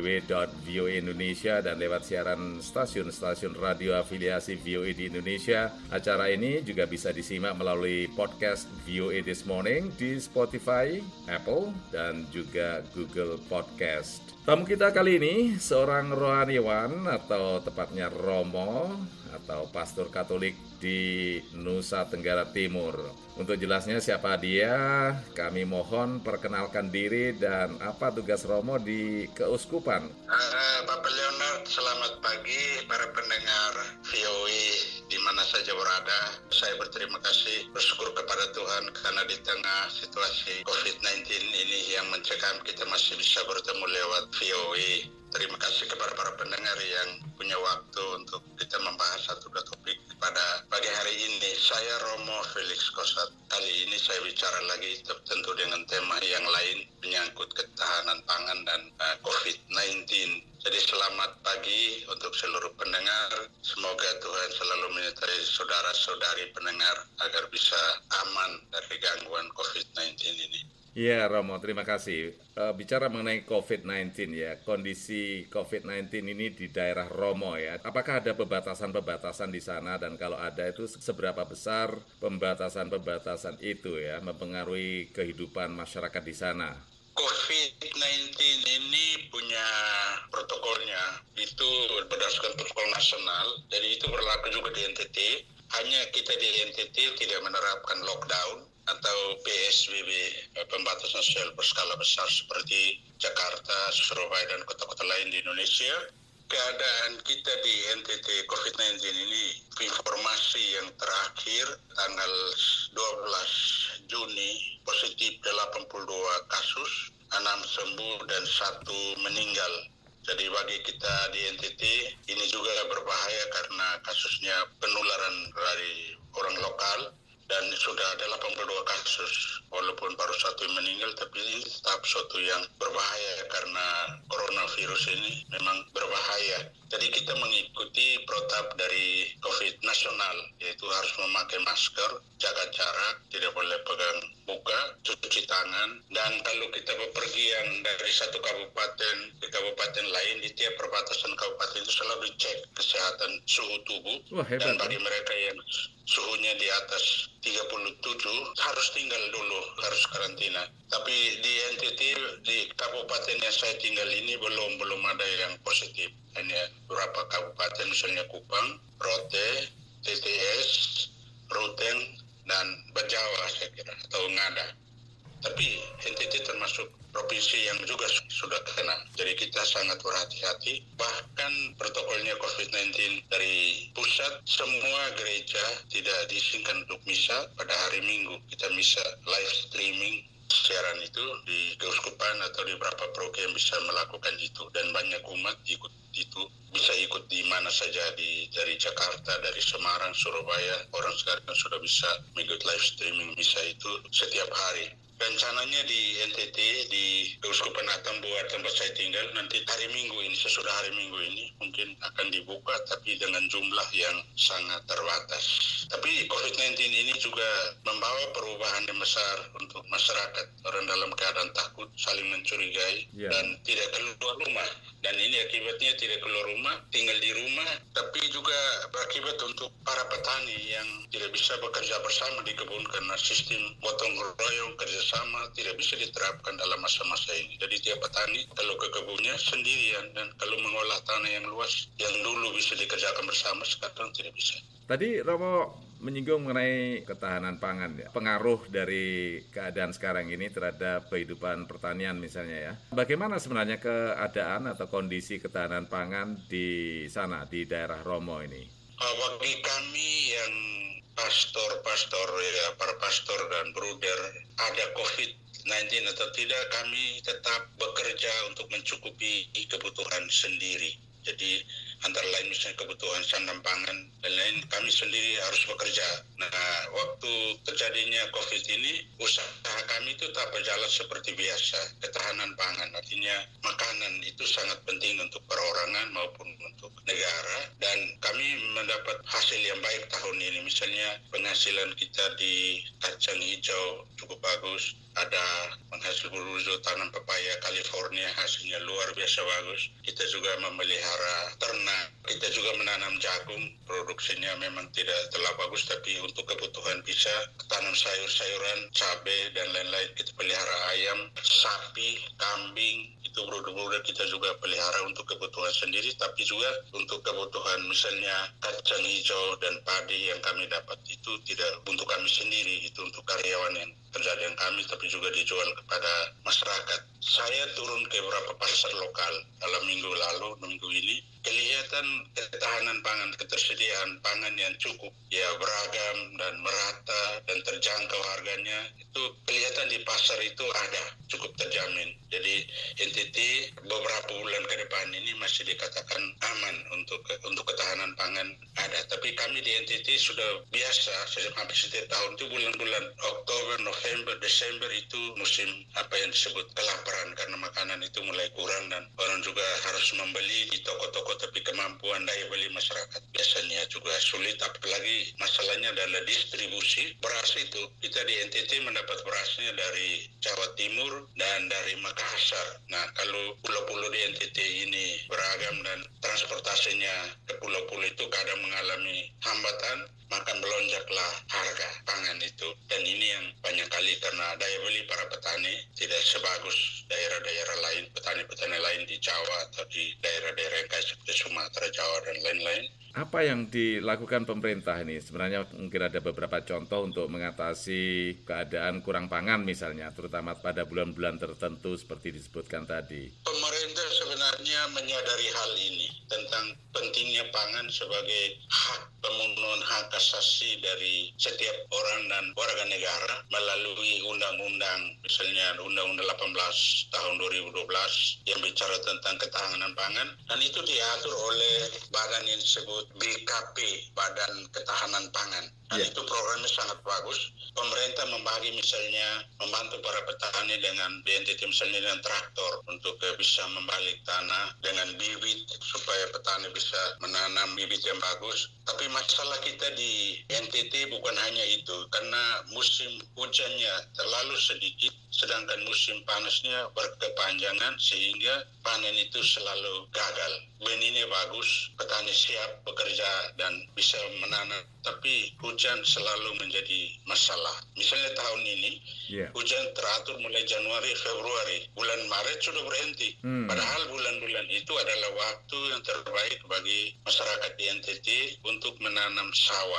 S21: www.voaindonesia dan lewat siaran stasiun-stasiun radio afiliasi VOA di Indonesia, acara ini juga bisa disimak melalui podcast VOA This Morning di Spotify, Apple, dan juga Google Podcast. Tamu kita kali ini seorang rohaniawan atau tepatnya Romo atau pastor Katolik di Nusa Tenggara Timur. Untuk jelasnya siapa dia, kami mohon perkenalkan diri dan apa tugas Romo di keuskupan.
S15: Bapak Leonard, selamat pagi para pendengar VOA di mana saja berada. Saya berterima kasih, bersyukur kepada Tuhan karena di tengah situasi COVID-19 ini yang mencekam kita masih bisa bertemu lewat VOA. Terima kasih kepada para pendengar yang punya waktu untuk kita membahas satu dua topik pada pagi hari ini. Saya Romo Felix Kosat. Kali ini saya bicara lagi tentu dengan tema yang lain menyangkut ketahanan pangan dan COVID-19. Jadi selamat pagi untuk seluruh pendengar. Semoga Tuhan selalu menyertai saudara-saudari pendengar agar bisa aman dari gangguan COVID-19 ini.
S21: Ya Romo, terima kasih. Bicara mengenai COVID-19 ya, kondisi COVID-19 ini di daerah Romo ya, apakah ada pembatasan-pembatasan di sana dan kalau ada itu seberapa besar pembatasan-pembatasan itu ya mempengaruhi kehidupan masyarakat di sana?
S15: COVID-19 ini punya protokolnya, itu berdasarkan protokol nasional, jadi itu berlaku juga di NTT. Hanya kita di NTT tidak menerapkan lockdown atau PSBB, pembatasan sosial berskala besar seperti Jakarta, Surabaya, dan kota-kota lain di Indonesia. Keadaan kita di NTT COVID-19 ini, informasi yang terakhir tanggal 12 Juni, positif 82 kasus, 6 sembuh dan 1 meninggal. Jadi bagi kita di NTT ini juga berbahaya karena kasusnya penularan dari orang lokal dan sudah ada 82 kasus. Walaupun baru 1 yang meninggal, tapi ini tetap suatu yang berbahaya karena coronavirus ini memang berbahaya. Jadi kita mengikuti protap dari COVID nasional, yaitu harus memakai masker, jaga jarak, tidak boleh pegang muka, cuci tangan, dan kalau kita bepergian dari satu kabupaten ke kabupaten lain, di tiap perbatasan kabupaten itu selalu dicek kesehatan suhu tubuh.
S21: Wah, hebat,
S15: dan bagi mereka yang suhunya di atas 37 harus tinggal dulu, harus karantina. Tapi di NTT, di kabupaten yang saya tinggal ini belum ada yang positif. Hanya beberapa kabupaten, misalnya Kupang, Rote, TTS, Ruteng, dan Bajawa saya kira, atau Ngada. Tapi NTT termasuk provinsi yang juga sudah kena. Jadi kita sangat berhati-hati. Bahkan protokolnya COVID-19 dari pusat, semua gereja tidak diizinkan untuk misa pada hari Minggu. Kita misa live streaming siaran itu di keuskupan atau di beberapa paroki yang bisa melakukan itu, dan banyak umat ikut itu, bisa ikut di mana saja dari Jakarta, dari Semarang, Surabaya. Orang sekarang sudah bisa mengikut live streaming misa itu setiap hari. Rencananya di NTT, di Keuskupan Atambua tempat saya tinggal, nanti hari Minggu ini, sesudah hari Minggu ini mungkin akan dibuka, tapi dengan jumlah yang sangat terbatas. Tapi COVID-19 ini juga membawa perubahan yang besar untuk masyarakat. Orang dalam keadaan takut, saling mencurigai, dan tidak keluar rumah. Dan ini akibatnya tidak keluar rumah, tinggal di rumah, tapi juga berakibat untuk para petani yang tidak bisa bekerja bersama di kebun karena sistem gotong royong kerjasama tidak bisa diterapkan dalam masa-masa ini. Jadi tiap petani kalau ke kebunnya sendirian, dan kalau mengolah tanah yang luas yang dulu bisa dikerjakan bersama sekarang tidak bisa.
S21: Tadi Romo menyinggung mengenai ketahanan pangan, ya. Pengaruh dari keadaan sekarang ini terhadap kehidupan pertanian misalnya, ya. Bagaimana sebenarnya keadaan atau kondisi ketahanan pangan di sana, di daerah Romo ini?
S15: Bagi kami yang pastor, ya, para pastor dan bruder, ada COVID-19 atau tidak, kami tetap bekerja untuk mencukupi kebutuhan sendiri. Jadi antara lain misalnya kebutuhan sandang pangan dan lain, kami sendiri harus bekerja. Nah, waktu terjadinya COVID ini, usaha kami itu tak berjalan seperti biasa. Ketahanan pangan, artinya makanan itu sangat penting untuk perorangan maupun untuk negara, dan kami mendapat hasil yang baik tahun ini. Misalnya penghasilan kita di kacang hijau cukup bagus, ada penghasil bulu tanam pepaya California, hasilnya luar biasa bagus. Kita juga memelihara ternak, kita juga menanam jagung, produksinya memang tidak terlalu bagus, tapi untuk kebutuhan bisa tanam sayur-sayuran, cabai dan lain-lain. Kita pelihara ayam, sapi, kambing, itu produk-produk kita juga pelihara untuk kebutuhan sendiri, tapi juga untuk kebutuhan misalnya kacang hijau dan padi yang kami dapat itu tidak untuk kami sendiri, itu untuk karyawan yang kerja dengan kami, tapi juga dijual kepada masyarakat. Saya turun ke beberapa pasar lokal dalam minggu lalu, minggu ini, kelihatan ketahanan pangan, ketersediaan pangan yang cukup, ya, beragam dan merata dan terjangkau harganya. Itu kelihatan di pasar itu ada, cukup terjamin. Jadi NTT beberapa bulan ke depan ini masih dikatakan aman untuk ketahanan pangan ada. Tapi kami di NTT sudah biasa, hampir setiap tahun itu bulan-bulan Oktober, November, Desember itu musim apa yang disebut kelaparan, karena makanan itu mulai kurang dan orang juga harus membeli di toko-toko, tapi kemampuan daya beli masyarakat biasanya juga sulit. Apalagi masalahnya adalah distribusi beras itu. Kita di NTT mendapat berasnya dari Jawa Timur dan dari Makassar. Nah, kalau pulau-pulau di NTT ini beragam dan transportasinya ke pulau-pulau itu kadang mengalami hambatan, maka melonjaklah harga pangan itu. Dan ini yang banyak kali karena daya beli para petani tidak sebagus daerah-daerah lain, petani-petani lain di Jawa atau di daerah-daerah yang kayak seperti Sumatera, Jawa dan lain-lain.
S21: Apa yang dilakukan pemerintah ini? Sebenarnya mungkin ada beberapa contoh untuk mengatasi keadaan kurang pangan misalnya, terutama pada bulan-bulan tertentu seperti disebutkan tadi.
S15: Pemerintah sebenarnya menyadari hal ini tentang pentingnya pangan sebagai hak, pemenuhan hak asasi dari setiap orang dan warga negara melalui undang-undang, misalnya Undang-Undang 18 tahun 2012 yang bicara tentang ketahanan pangan, dan itu diatur oleh badan yang disebut BKP, Badan Ketahanan Pangan. Dan itu programnya sangat bagus. Pemerintah membagi misalnya membantu para petani dengan BNTT misalnya dengan traktor untuk bisa membalik tanah, dengan bibit supaya petani bisa menanam bibit yang bagus. Tapi masalah kita di NTT bukan hanya itu, karena musim hujannya terlalu sedikit, sedangkan musim panasnya berkepanjangan sehingga panen itu selalu gagal. Benihnya bagus, petani siap bekerja dan bisa menanam, tapi hujan selalu menjadi masalah. Misalnya tahun ini hujan teratur mulai Januari, Februari, bulan Maret sudah berhenti. Padahal bulan-bulan itu adalah waktu yang terbaik bagi masyarakat di NTT untuk menanam sawah.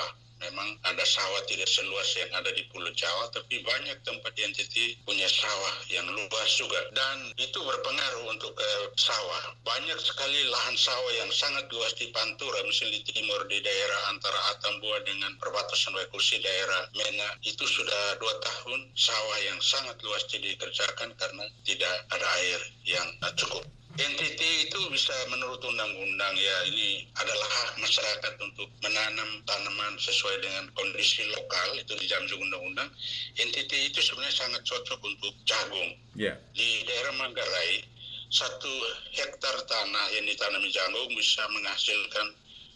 S15: Memang ada sawah tidak seluas yang ada di Pulau Jawa, tapi banyak tempat di NTT punya sawah yang luas juga. Dan itu berpengaruh untuk sawah. Banyak sekali lahan sawah yang sangat luas di Pantura, misalnya di timur, di daerah antara Atambua dengan perbatasan Waikusi, daerah Mena. Itu sudah 2 tahun sawah yang sangat luas tidak dikerjakan karena tidak ada air yang cukup. NTT itu bisa menurut undang-undang ya, ini adalah hak masyarakat untuk menanam tanaman sesuai dengan kondisi lokal, itu dijamin undang-undang. NTT itu sebenarnya sangat cocok untuk jagung. Di daerah Manggarai 1 hektar tanah yang ditanami jagung bisa menghasilkan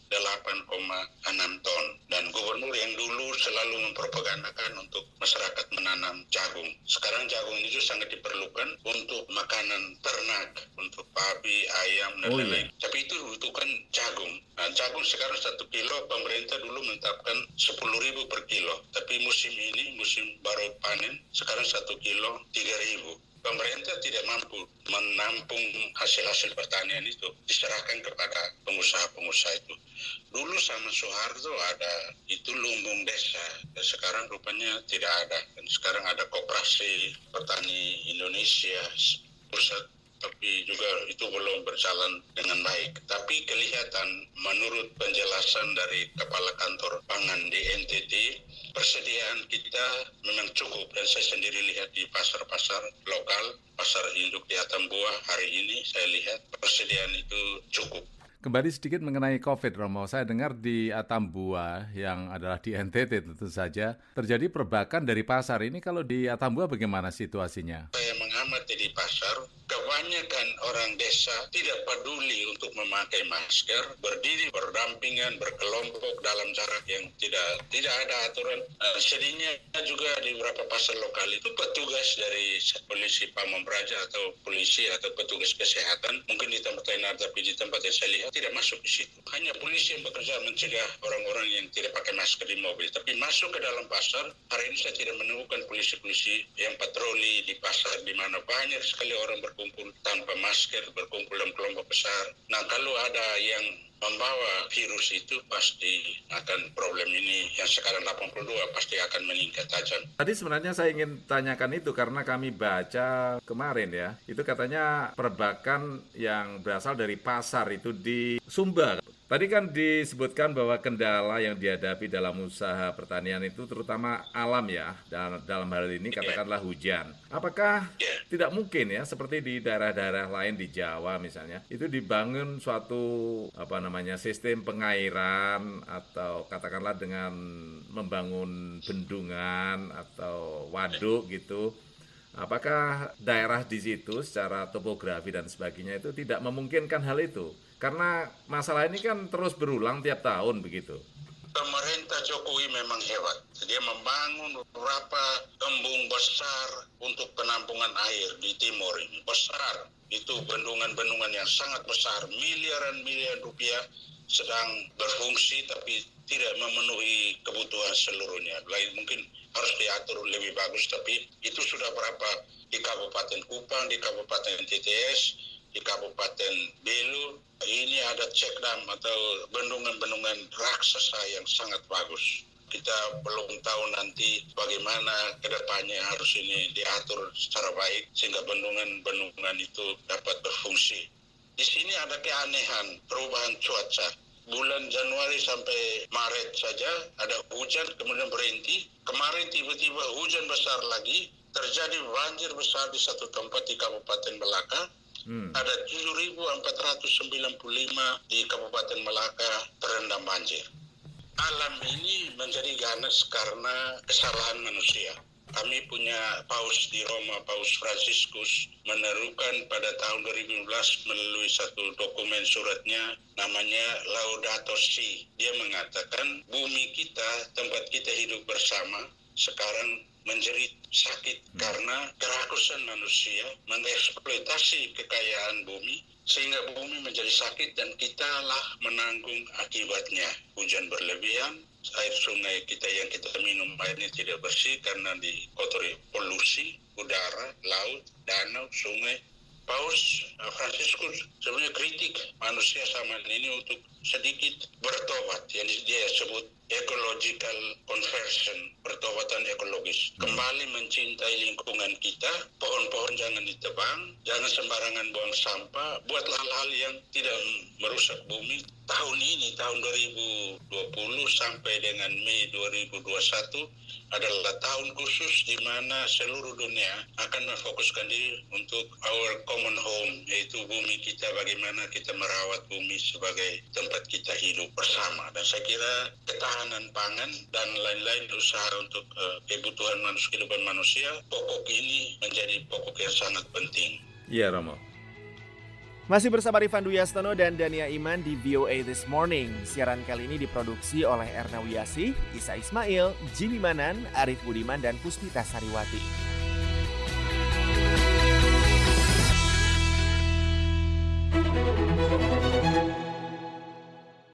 S15: 8,6 ton, dan gubernur yang dulu selalu mempropagandakan untuk masyarakat menanam jagung. Sekarang jagung itu sangat diperlukan untuk makanan ternak, untuk babi, ayam, dan lain-lain. Tapi itu butuhkan jagung. Nah, jagung sekarang 1 kilo, pemerintah dulu menetapkan 10.000 per kilo. Tapi musim ini, musim baru panen, sekarang 1 kilo 3.000. Pemerintah tidak mampu menampung hasil-hasil pertanian itu, diserahkan kepada pengusaha-pengusaha itu. Dulu sama Soeharto ada itu lumbung desa, dan sekarang rupanya tidak ada. Dan sekarang ada Koperasi Petani Indonesia pusat, tapi juga itu belum berjalan dengan baik. Tapi kelihatan menurut penjelasan dari Kepala Kantor Pangan di NTT, persediaan kita memang cukup, dan saya sendiri lihat di pasar-pasar lokal, pasar induk di Atambua hari ini saya lihat persediaan itu cukup.
S21: Kembali sedikit mengenai COVID, Romo. Saya dengar di Atambua, yang adalah di NTT tentu saja, terjadi perbakan dari pasar. Ini kalau di Atambua bagaimana situasinya?
S15: Saya mengamati di pasar, kebanyakan orang desa tidak peduli untuk memakai masker, berdiri berdampingan, berkelompok dalam jarak yang tidak ada aturan. Sedihnya juga di beberapa pasar lokal itu petugas dari polisi Pamong Praja atau polisi atau petugas kesehatan, mungkin di tempat lain ada, tapi di tempat yang saya lihat tidak masuk di situ. Hanya polisi yang bekerja mencegah orang-orang yang tidak pakai masker di mobil. Tapi masuk ke dalam pasar, hari ini saya tidak menemukan polisi-polisi yang patroli di pasar di mana banyak sekali orang berkumpul tanpa masker, berkumpul dalam kelompok besar. Nah, kalau ada yang membawa virus itu pasti akan problem ini yang sekarang 82 pasti akan meningkat tajam.
S21: Tadi sebenarnya saya ingin tanyakan itu karena kami baca kemarin ya, itu katanya perbakan yang berasal dari pasar itu di Sumba. Tadi kan disebutkan bahwa kendala yang dihadapi dalam usaha pertanian itu terutama alam ya, dan dalam hal ini katakanlah hujan. Apakah tidak mungkin ya seperti di daerah-daerah lain di Jawa misalnya, itu dibangun suatu sistem pengairan atau katakanlah dengan membangun bendungan atau waduk gitu. Apakah daerah di situ secara topografi dan sebagainya itu tidak memungkinkan hal itu? Karena masalah ini kan terus berulang tiap tahun begitu.
S15: Pemerintah Jokowi memang hebat. Dia membangun beberapa embung besar untuk penampungan air di timur ini. Besar. Itu bendungan-bendungan yang sangat besar. Miliaran rupiah sedang berfungsi tapi tidak memenuhi kebutuhan seluruhnya. Lain mungkin harus diatur lebih bagus, tapi itu sudah berapa di Kabupaten Kupang, di Kabupaten TTS, di Kabupaten Belu. Ini ada cekdam atau bendungan-bendungan raksasa yang sangat bagus. Kita belum tahu nanti bagaimana kedepannya harus ini diatur secara baik sehingga bendungan-bendungan itu dapat berfungsi. Di sini ada keanehan perubahan cuaca. Bulan Januari sampai Maret saja ada hujan kemudian berhenti. Kemarin tiba-tiba hujan besar lagi, terjadi banjir besar di satu tempat di Kabupaten Melaka. Ada 7.495 di Kabupaten Melaka terendam banjir. Alam ini menjadi ganas karena kesalahan manusia. Kami punya paus di Roma, Paus Fransiskus, menerukan pada tahun 2015 melalui satu dokumen suratnya namanya Laudato Si. Dia mengatakan bumi kita, tempat kita hidup bersama, sekarang menjerit sakit karena kerakusan manusia mengeksploitasi kekayaan bumi sehingga bumi menjadi sakit dan kitalah menanggung akibatnya. Hujan berlebihan, air sungai kita yang kita minum airnya tidak bersih karena dikotori polusi udara, laut, danau, sungai. Paus Fransiskus sebenarnya kritik manusia zaman ini untuk sedikit bertobat, yang dia sebut ecological conversion, pertobatan ekologis. Kembali mencintai lingkungan kita, pohon-pohon jangan ditebang, jangan sembarangan buang sampah, buat hal-hal yang tidak merusak bumi. Tahun ini, tahun 2020 sampai dengan Mei 2021 adalah tahun khusus di mana seluruh dunia akan memfokuskan diri untuk our common home, yaitu bumi kita, bagaimana kita merawat bumi sebagai tempat kita hidup bersama. Dan saya kira ketahanan pangan dan lain-lain usaha untuk kebutuhan kehidupan manusia, pokok ini menjadi pokok yang sangat penting.
S21: Iya, Romo.
S2: Masih bersama Rifan Duyastono dan Dania Iman di VOA This Morning. Siaran kali ini diproduksi oleh Erna Wiyasih, Isa Ismail, Jimmy Manan, Arif Budiman, dan Puspita Sariwati.